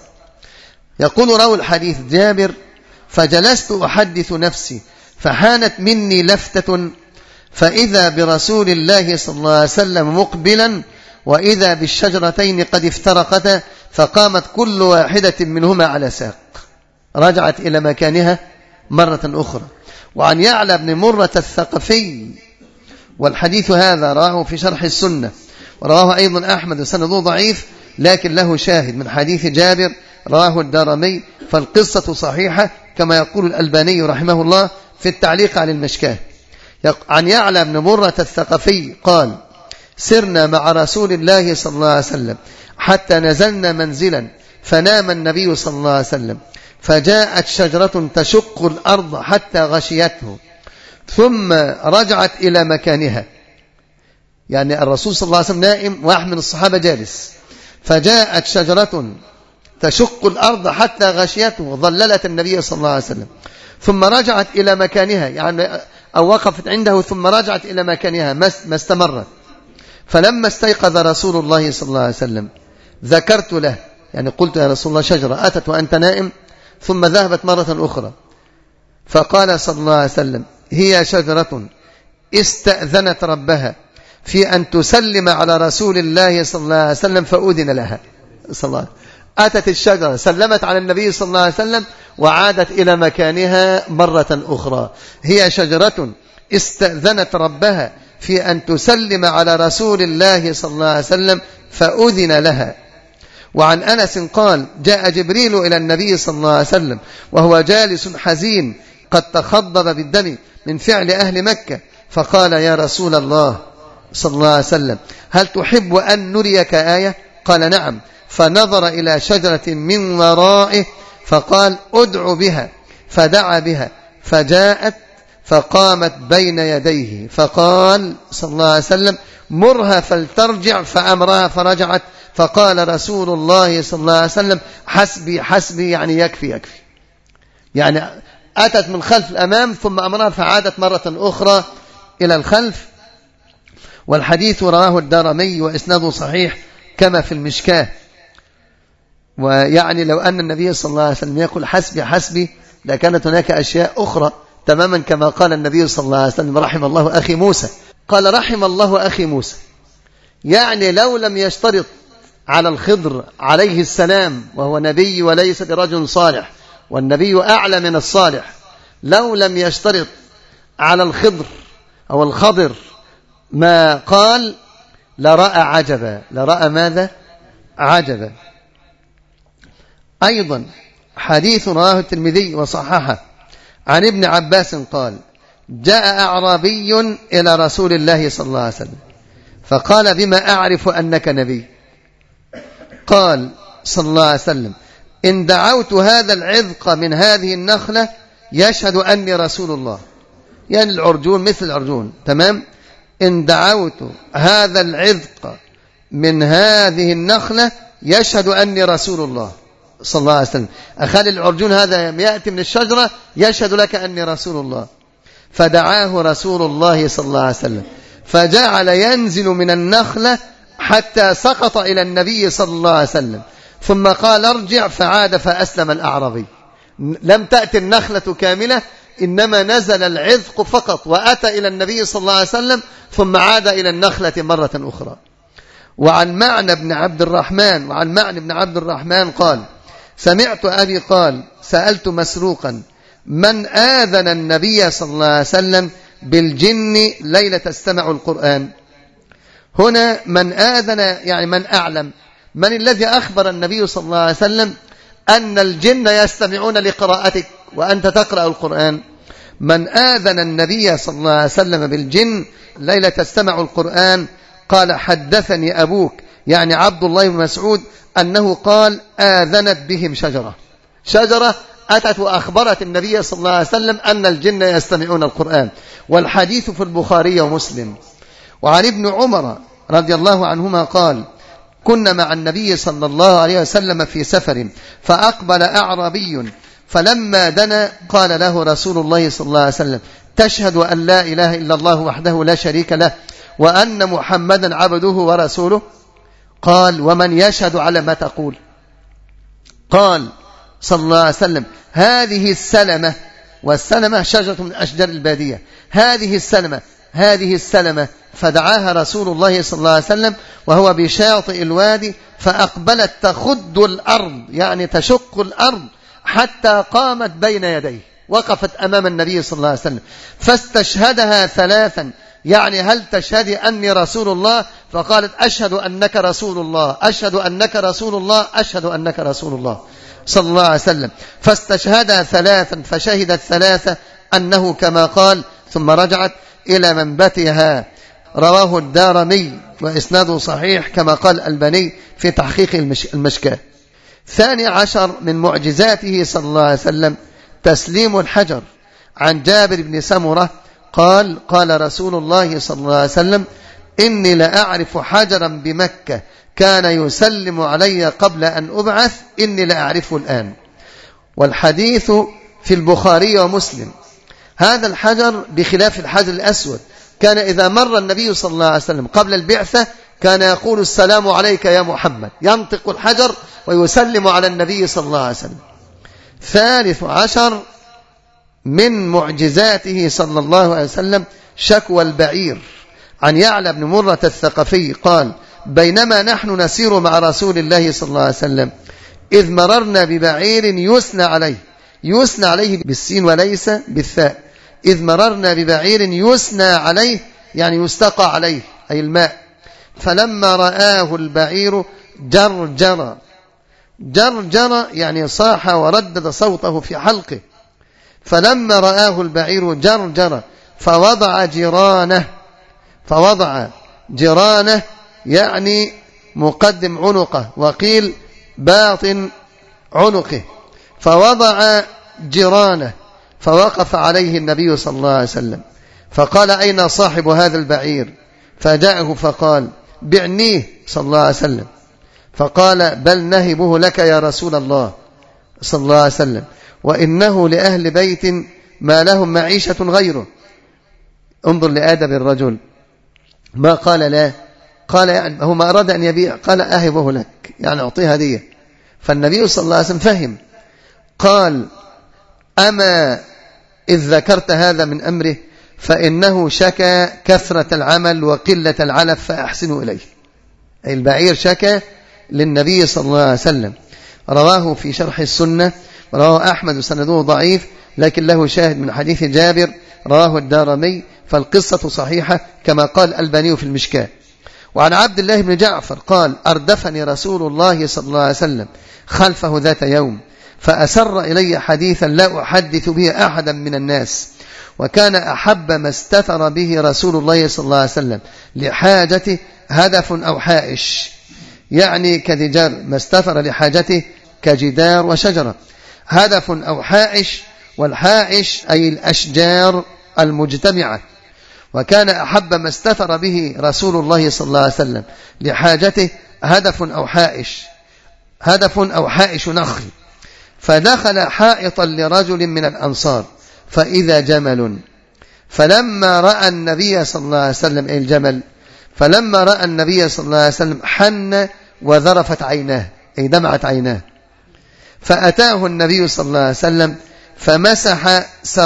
S1: يقول راوي الحديث جابر: فجلست أحدث نفسي فحانت مني لفتة فإذا برسول الله صلى الله عليه وسلم مقبلا، وإذا بالشجرتين قد افترقتا، فقامت كل واحدة منهما على ساق، رجعت إلى مكانها مرة أخرى. وعن يعلى بن مرة الثقفي، والحديث هذا رواه في شرح السنة، ورواه أيضا أحمد وسنده ضعيف لكن له شاهد من حديث جابر رواه الدارمي، فالقصة صحيحة كما يقول الألباني رحمه الله في التعليق على المشكاة. عن يعلى بن مرة الثقفي قال: سرنا مع رسول الله صلى الله عليه وسلم حتى نزلنا منزلا فنام النبي صلى الله عليه وسلم، فجاءت شجرة تشق الأرض حتى غشيته ثم رجعت إلى مكانها، يعني الرسول صلى الله عليه وسلم نائم، واحد من الصحابة جالس، فجاءت شجرة تشق الأرض حتى غشيته وظللت النبي صلى الله عليه وسلم، ثم رجعت إلى مكانها، يعني أو وقفت عنده ثم رجعت إلى مكانها ما استمرت. فلما استيقظ رسول الله صلى الله عليه وسلم ذكرت له، يعني قلت: يا رسول الله، شجرة أتت وأنت نائم ثم ذهبت مرة أخرى. فقال صلى الله عليه وسلم: هي شجرة استأذنت ربها في أن تسلم على رسول الله صلى الله عليه وسلم فأذن لها. صلى الله عليه وسلم أتت الشجرة سلمت على النبي صلى الله عليه وسلم وعادت إلى مكانها مرة أخرى. هي شجرة استأذنت ربها في أن تسلم على رسول الله صلى الله عليه وسلم فأذن لها. وعن أنس قال: جاء جبريل إلى النبي صلى الله عليه وسلم وهو جالس حزين قد تخضب بالدم من فعل أهل مكة، فقال: يا رسول الله صلى الله عليه وسلم، هل تحب أن نريك آية؟ قال: نعم. فنظر إلى شجرة من ورائه فقال: ادع بها، فدعا بها فجاءت فقامت بين يديه، فقال صلى الله عليه وسلم: مرها فلترجع، فأمرها فرجعت، فقال رسول الله صلى الله عليه وسلم: حسبي حسبي، يعني يكفي يكفي، يعني أتت من خلف الأمام ثم أمرها فعادت مرة أخرى إلى الخلف. والحديث رواه الدارمي وإسناده صحيح كما في المشكاة. ويعني لو أن النبي صلى الله عليه وسلم يقول حسبي حسبي لكانت هناك أشياء أخرى تماما كما قال النبي صلى الله عليه وسلم: رحم الله أخي موسى. قال: رحم الله أخي موسى، يعني لو لم يشترط على الخضر عليه السلام، وهو نبي وليس برجل صالح، والنبي أعلى من الصالح، لو لم يشترط على الخضر أو الخضر ما قال لرأى عجبا. لرأى ماذا؟ عجبا. أيضا حديث رواه الترمذي وصححه عن ابن عباس قال: جاء أعرابي إلى رسول الله صلى الله عليه وسلم فقال: بما أعرف أنك نبي؟ قال صلى الله عليه وسلم: إن دعوت هذا العذق من هذه النخلة يشهد أني رسول الله. يعني العرجون مثل العرجون، تمام؟ إن دعوت هذا العذق من هذه النخلة يشهد أني رسول الله صلى الله عليه وسلم. أخلي العرجون هذا يأتي من الشجرة يشهد لك أني رسول الله. فدعاه رسول الله صلى الله عليه وسلم فجعل ينزل من النخلة حتى سقط إلى النبي صلى الله عليه وسلم، ثم قال: ارجع، فعاد فأسلم الأعرابي. لم تأتي النخلة كاملة، إنما نزل العذق فقط وأتى إلى النبي صلى الله عليه وسلم ثم عاد إلى النخلة مرة أخرى. وعن معنى بن عبد الرحمن قال: سمعت أبي قال: سألت مسروقا: من آذن النبي صلى الله عليه وسلم بالجن ليلة استمع القرآن؟ هنا من آذن يعني من أعلم، من الذي أخبر النبي صلى الله عليه وسلم أن الجن يستمعون لقراءتك وأنت تقرأ القرآن؟ من آذن النبي صلى الله عليه وسلم بالجن ليلة استمع القرآن قال: حدثني أبوك، يعني عبد الله بن مسعود، أنه قال: آذنت بهم شجرة أتت وأخبرت النبي صلى الله عليه وسلم أن الجن يستمعون القرآن. والحديث في البخاري ومسلم. وعن ابن عمر رضي الله عنهما قال: كنا مع النبي صلى الله عليه وسلم في سفر فأقبل أعرابي فلما دنا قال له رسول الله صلى الله عليه وسلم: تشهد أن لا إله إلا الله وحده لا شريك له وأن محمدا عبده ورسوله؟ قال: ومن يشهد على ما تقول؟ قال صلى الله عليه وسلم: هذه السلمة، والسلمة شجرة من أشجار البادية، هذه السلمة. فدعاها رسول الله صلى الله عليه وسلم وهو بشاطئ الوادي فأقبلت تخد الأرض، يعني تشق الأرض، حتى قامت بين يديه، وقفت أمام النبي صلى الله عليه وسلم فاستشهدها ثلاثا، يعني هل تشهدي أني رسول الله؟ فقالت: أشهد أنك رسول الله، أشهد أنك رسول الله، أشهد أنك رسول الله صلى الله عليه وسلم. فاستشهدها ثلاثا فشهدت ثلاثة أنه كما قال، ثم رجعت إلى منبتها. رواه الدارمي وإسناده صحيح كما قال الألباني في تحقيق المشكاة. 12 من معجزاته صلى الله عليه وسلم تسليم الحجر. عن جابر بن سمرة قال: قال رسول الله صلى الله عليه وسلم: إني لأعرف حجرا بمكة كان يسلم علي قبل أن أبعث، إني لأعرفه الآن. والحديث في البخاري ومسلم. هذا الحجر بخلاف الحجر الأسود، كان إذا مر النبي صلى الله عليه وسلم قبل البعثة كان يقول: السلام عليك يا محمد، ينطق الحجر ويسلم على النبي صلى الله عليه وسلم. 13 من معجزاته صلى الله عليه وسلم شكوى البعير. عن يعلى بن مرة الثقفي قال: بينما نحن نسير مع رسول الله صلى الله عليه وسلم إذ مررنا ببعير يثنى عليه بالسين وليس بالثاء، إذ مررنا ببعير يثنى عليه يعني يستقى عليه أي الماء، فلما رآه البعير جرجر يعني صاح وردد صوته في حلقه، فلما رآه البعير جرجر فوضع جرانه يعني مقدم عنقه، وقيل باطن عنقه، فوضع جرانه، فوقف عليه النبي صلى الله عليه وسلم فقال: أين صاحب هذا البعير؟ فجاءه فقال: بعنيه صلى الله عليه وسلم، فقال: بل نهبه لك يا رسول الله صلى الله عليه وسلم، وإنه لأهل بيت ما لهم معيشة غيره. انظر لآدب الرجل، ما قال لا، قال يعني هو ما أراد أن يبيع، قال: أهبه لك، يعني أعطيه هدية. فالنبي صلى الله عليه وسلم فهم، قال: أما إذ ذكرت هذا من أمره فإنه شكى كثرة العمل وقلة العلف فأحسنوا إليه. أي البعير شكى للنبي صلى الله عليه وسلم. رواه في شرح السنة، رواه أحمد وسنده ضعيف لكن له شاهد من حديث جابر، رواه الدارمي، فالقصة صحيحة كما قال الألباني في المشكاة. وعن عبد الله بن جعفر قال أردفني رسول الله صلى الله عليه وسلم خلفه ذات يوم فأسر إلي حديثا لا أحدث به أحدا من الناس، وكان أحب ما استتر به رسول الله صلى الله عليه وسلم لحاجته هدف أو حائش، يعني كدجار، ما استتر لحاجته كجدار وشجرة، هدف أو حائش، والحائش أي الأشجار المجتمعة. وكان أحب ما استتر به رسول الله صلى الله عليه وسلم لحاجته هدف أو حائش نخل. فدخل حائطا لرجل من الأنصار فإذا جمل، فلما رأى النبي صلى الله عليه وسلم الجمل، فلما رأى النبي صلى الله عليه وسلم حن وذرفت عيناه، أي دمعت عيناه، فأتاه النبي صلى الله عليه وسلم فمسح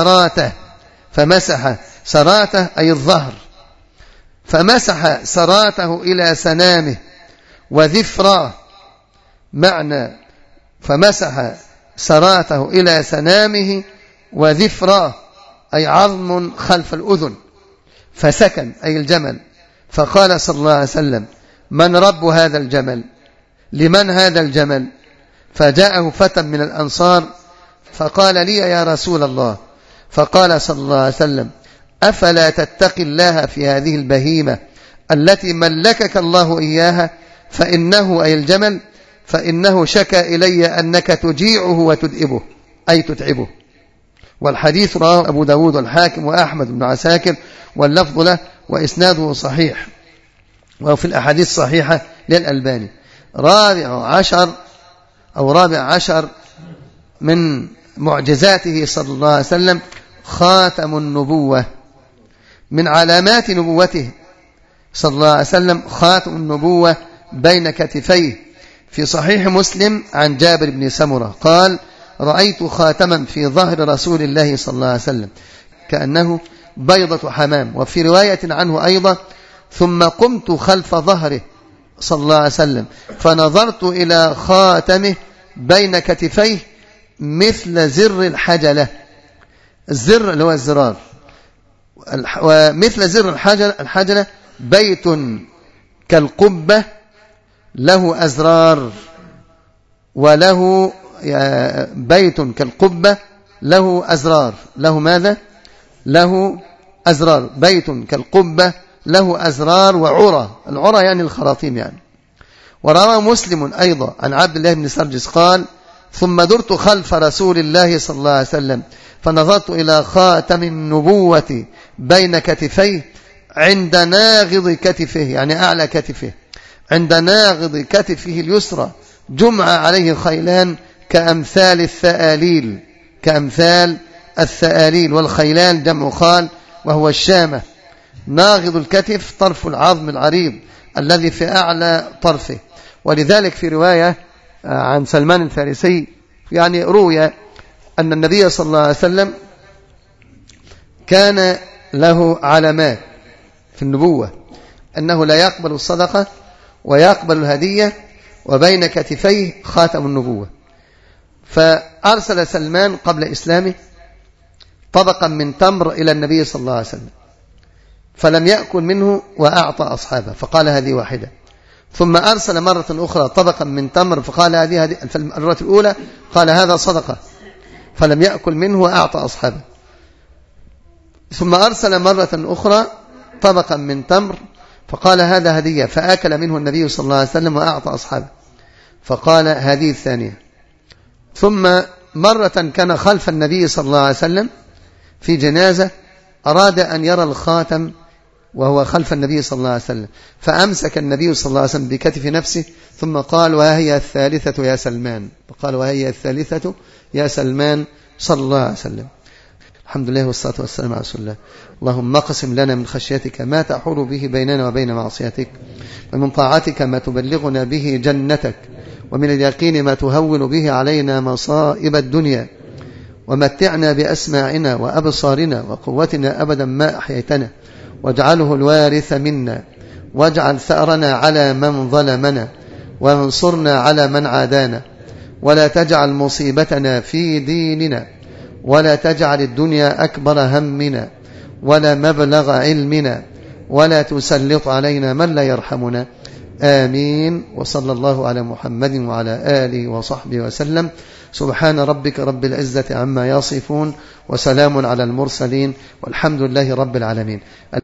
S1: سراته أي الظهر، فمسح سراته إلى سنامه وذفراه، معنى فمسح سراته إلى سنامه وذفراه أي عظم خلف الأذن، فسكن أي الجمل، فقال صلى الله عليه وسلم من رب هذا الجمل؟ لمن هذا الجمل؟ فجاءه فتى من الأنصار فقال لي يا رسول الله، فقال صلى الله عليه وسلم أفلا تتقي الله في هذه البهيمة التي ملكك الله إياها، فإنه أي الجمل فإنه شكى إلي أنك تجيعه وتدئبه أي تتعبه. والحديث رواه أبو داود والحاكم وأحمد بن عساكر واللفظ له وإسناده صحيح، وفي الأحاديث صحيحة للألباني. رابع عشر من معجزاته صلى الله عليه وسلم خاتم النبوة. من علامات نبوته صلى الله عليه وسلم خاتم النبوة بين كتفيه، في صحيح مسلم عن جابر بن سمرة قال رأيت خاتما في ظهر رسول الله صلى الله عليه وسلم كأنه بيضة حمام. وفي رواية عنه أيضا ثم قمت خلف ظهره صلى الله عليه وسلم فنظرت إلى خاتمه بين كتفيه مثل زر الحجلة، الزر اللي هو الزرار، ومثل زر الحجلة بيت كالقبة له أزرار، وله بيت كالقبة له أزرار، له ماذا؟ له أزرار، بيت كالقبة له أزرار وعرى، العرى يعني الخراطيم يعني. وروى مسلم أيضا عن عبد الله بن سرجس قال ثم درت خلف رسول الله صلى الله عليه وسلم فنظرت إلى خاتم النبوة بين كتفيه عند ناغض كتفه، يعني أعلى كتفه، عند ناغض كتفه اليسرى جمع عليه خيلان كأمثال الثآليل، والخيلان جمع خال وهو الشامة. ناغض الكتف طرف العظم العريض الذي في أعلى طرفه. ولذلك في رواية عن سلمان الفارسي يعني روي أن النبي صلى الله عليه وسلم كان له علامات في النبوة أنه لا يقبل الصدقة ويقبل الهدية، وبين كتفيه خاتم النبوة. فأرسل سلمان قبل إسلامه طبقا من تمر إلى النبي صلى الله عليه وسلم فلم يأكل منه وأعطى أصحابه فقال هذه واحدة، ثم أرسل مرة أخرى طبقا من تمر فقال هذه في المرة الأولى قال هذا صدقة فلم يأكل منه وأعطى أصحابه، ثم أرسل مرة أخرى طبقا من تمر فقال هذا هدية فأكل منه النبي صلى الله عليه وسلم وأعطى أصحابه فقال هذه الثانية. ثم مرة كان خلف النبي صلى الله عليه وسلم في جنازة أراد أن يرى الخاتم وهو خلف النبي صلى الله عليه وسلم، فأمسك النبي صلى الله عليه وسلم بكتف نفسه ثم قال وهي الثالثة يا سلمان، فقال وهي الثالثة يا سلمان صلى الله عليه وسلم. الحمد لله والصلاة والسلام على رسول الله. اللهم اقسم لنا من خشيتك ما تحول به بيننا وبين معصيتك، ومن طاعتك ما تبلغنا به جنتك، ومن اليقين ما تهون به علينا مصائب الدنيا، ومتعنا بأسماعنا وأبصارنا وقوتنا أبدا ما أحييتنا، واجعله الوارث منا، واجعل ثأرنا على من ظلمنا، وانصرنا على من عادانا، ولا تجعل مصيبتنا في ديننا، ولا تجعل الدنيا أكبر همنا ولا مبلغ علمنا ولا تسلط علينا من لا يرحمنا. آمين. وصلى الله على محمد وعلى آله وصحبه وسلم. سبحان ربك رب العزة عما يصفون، وسلام على المرسلين، والحمد لله رب العالمين.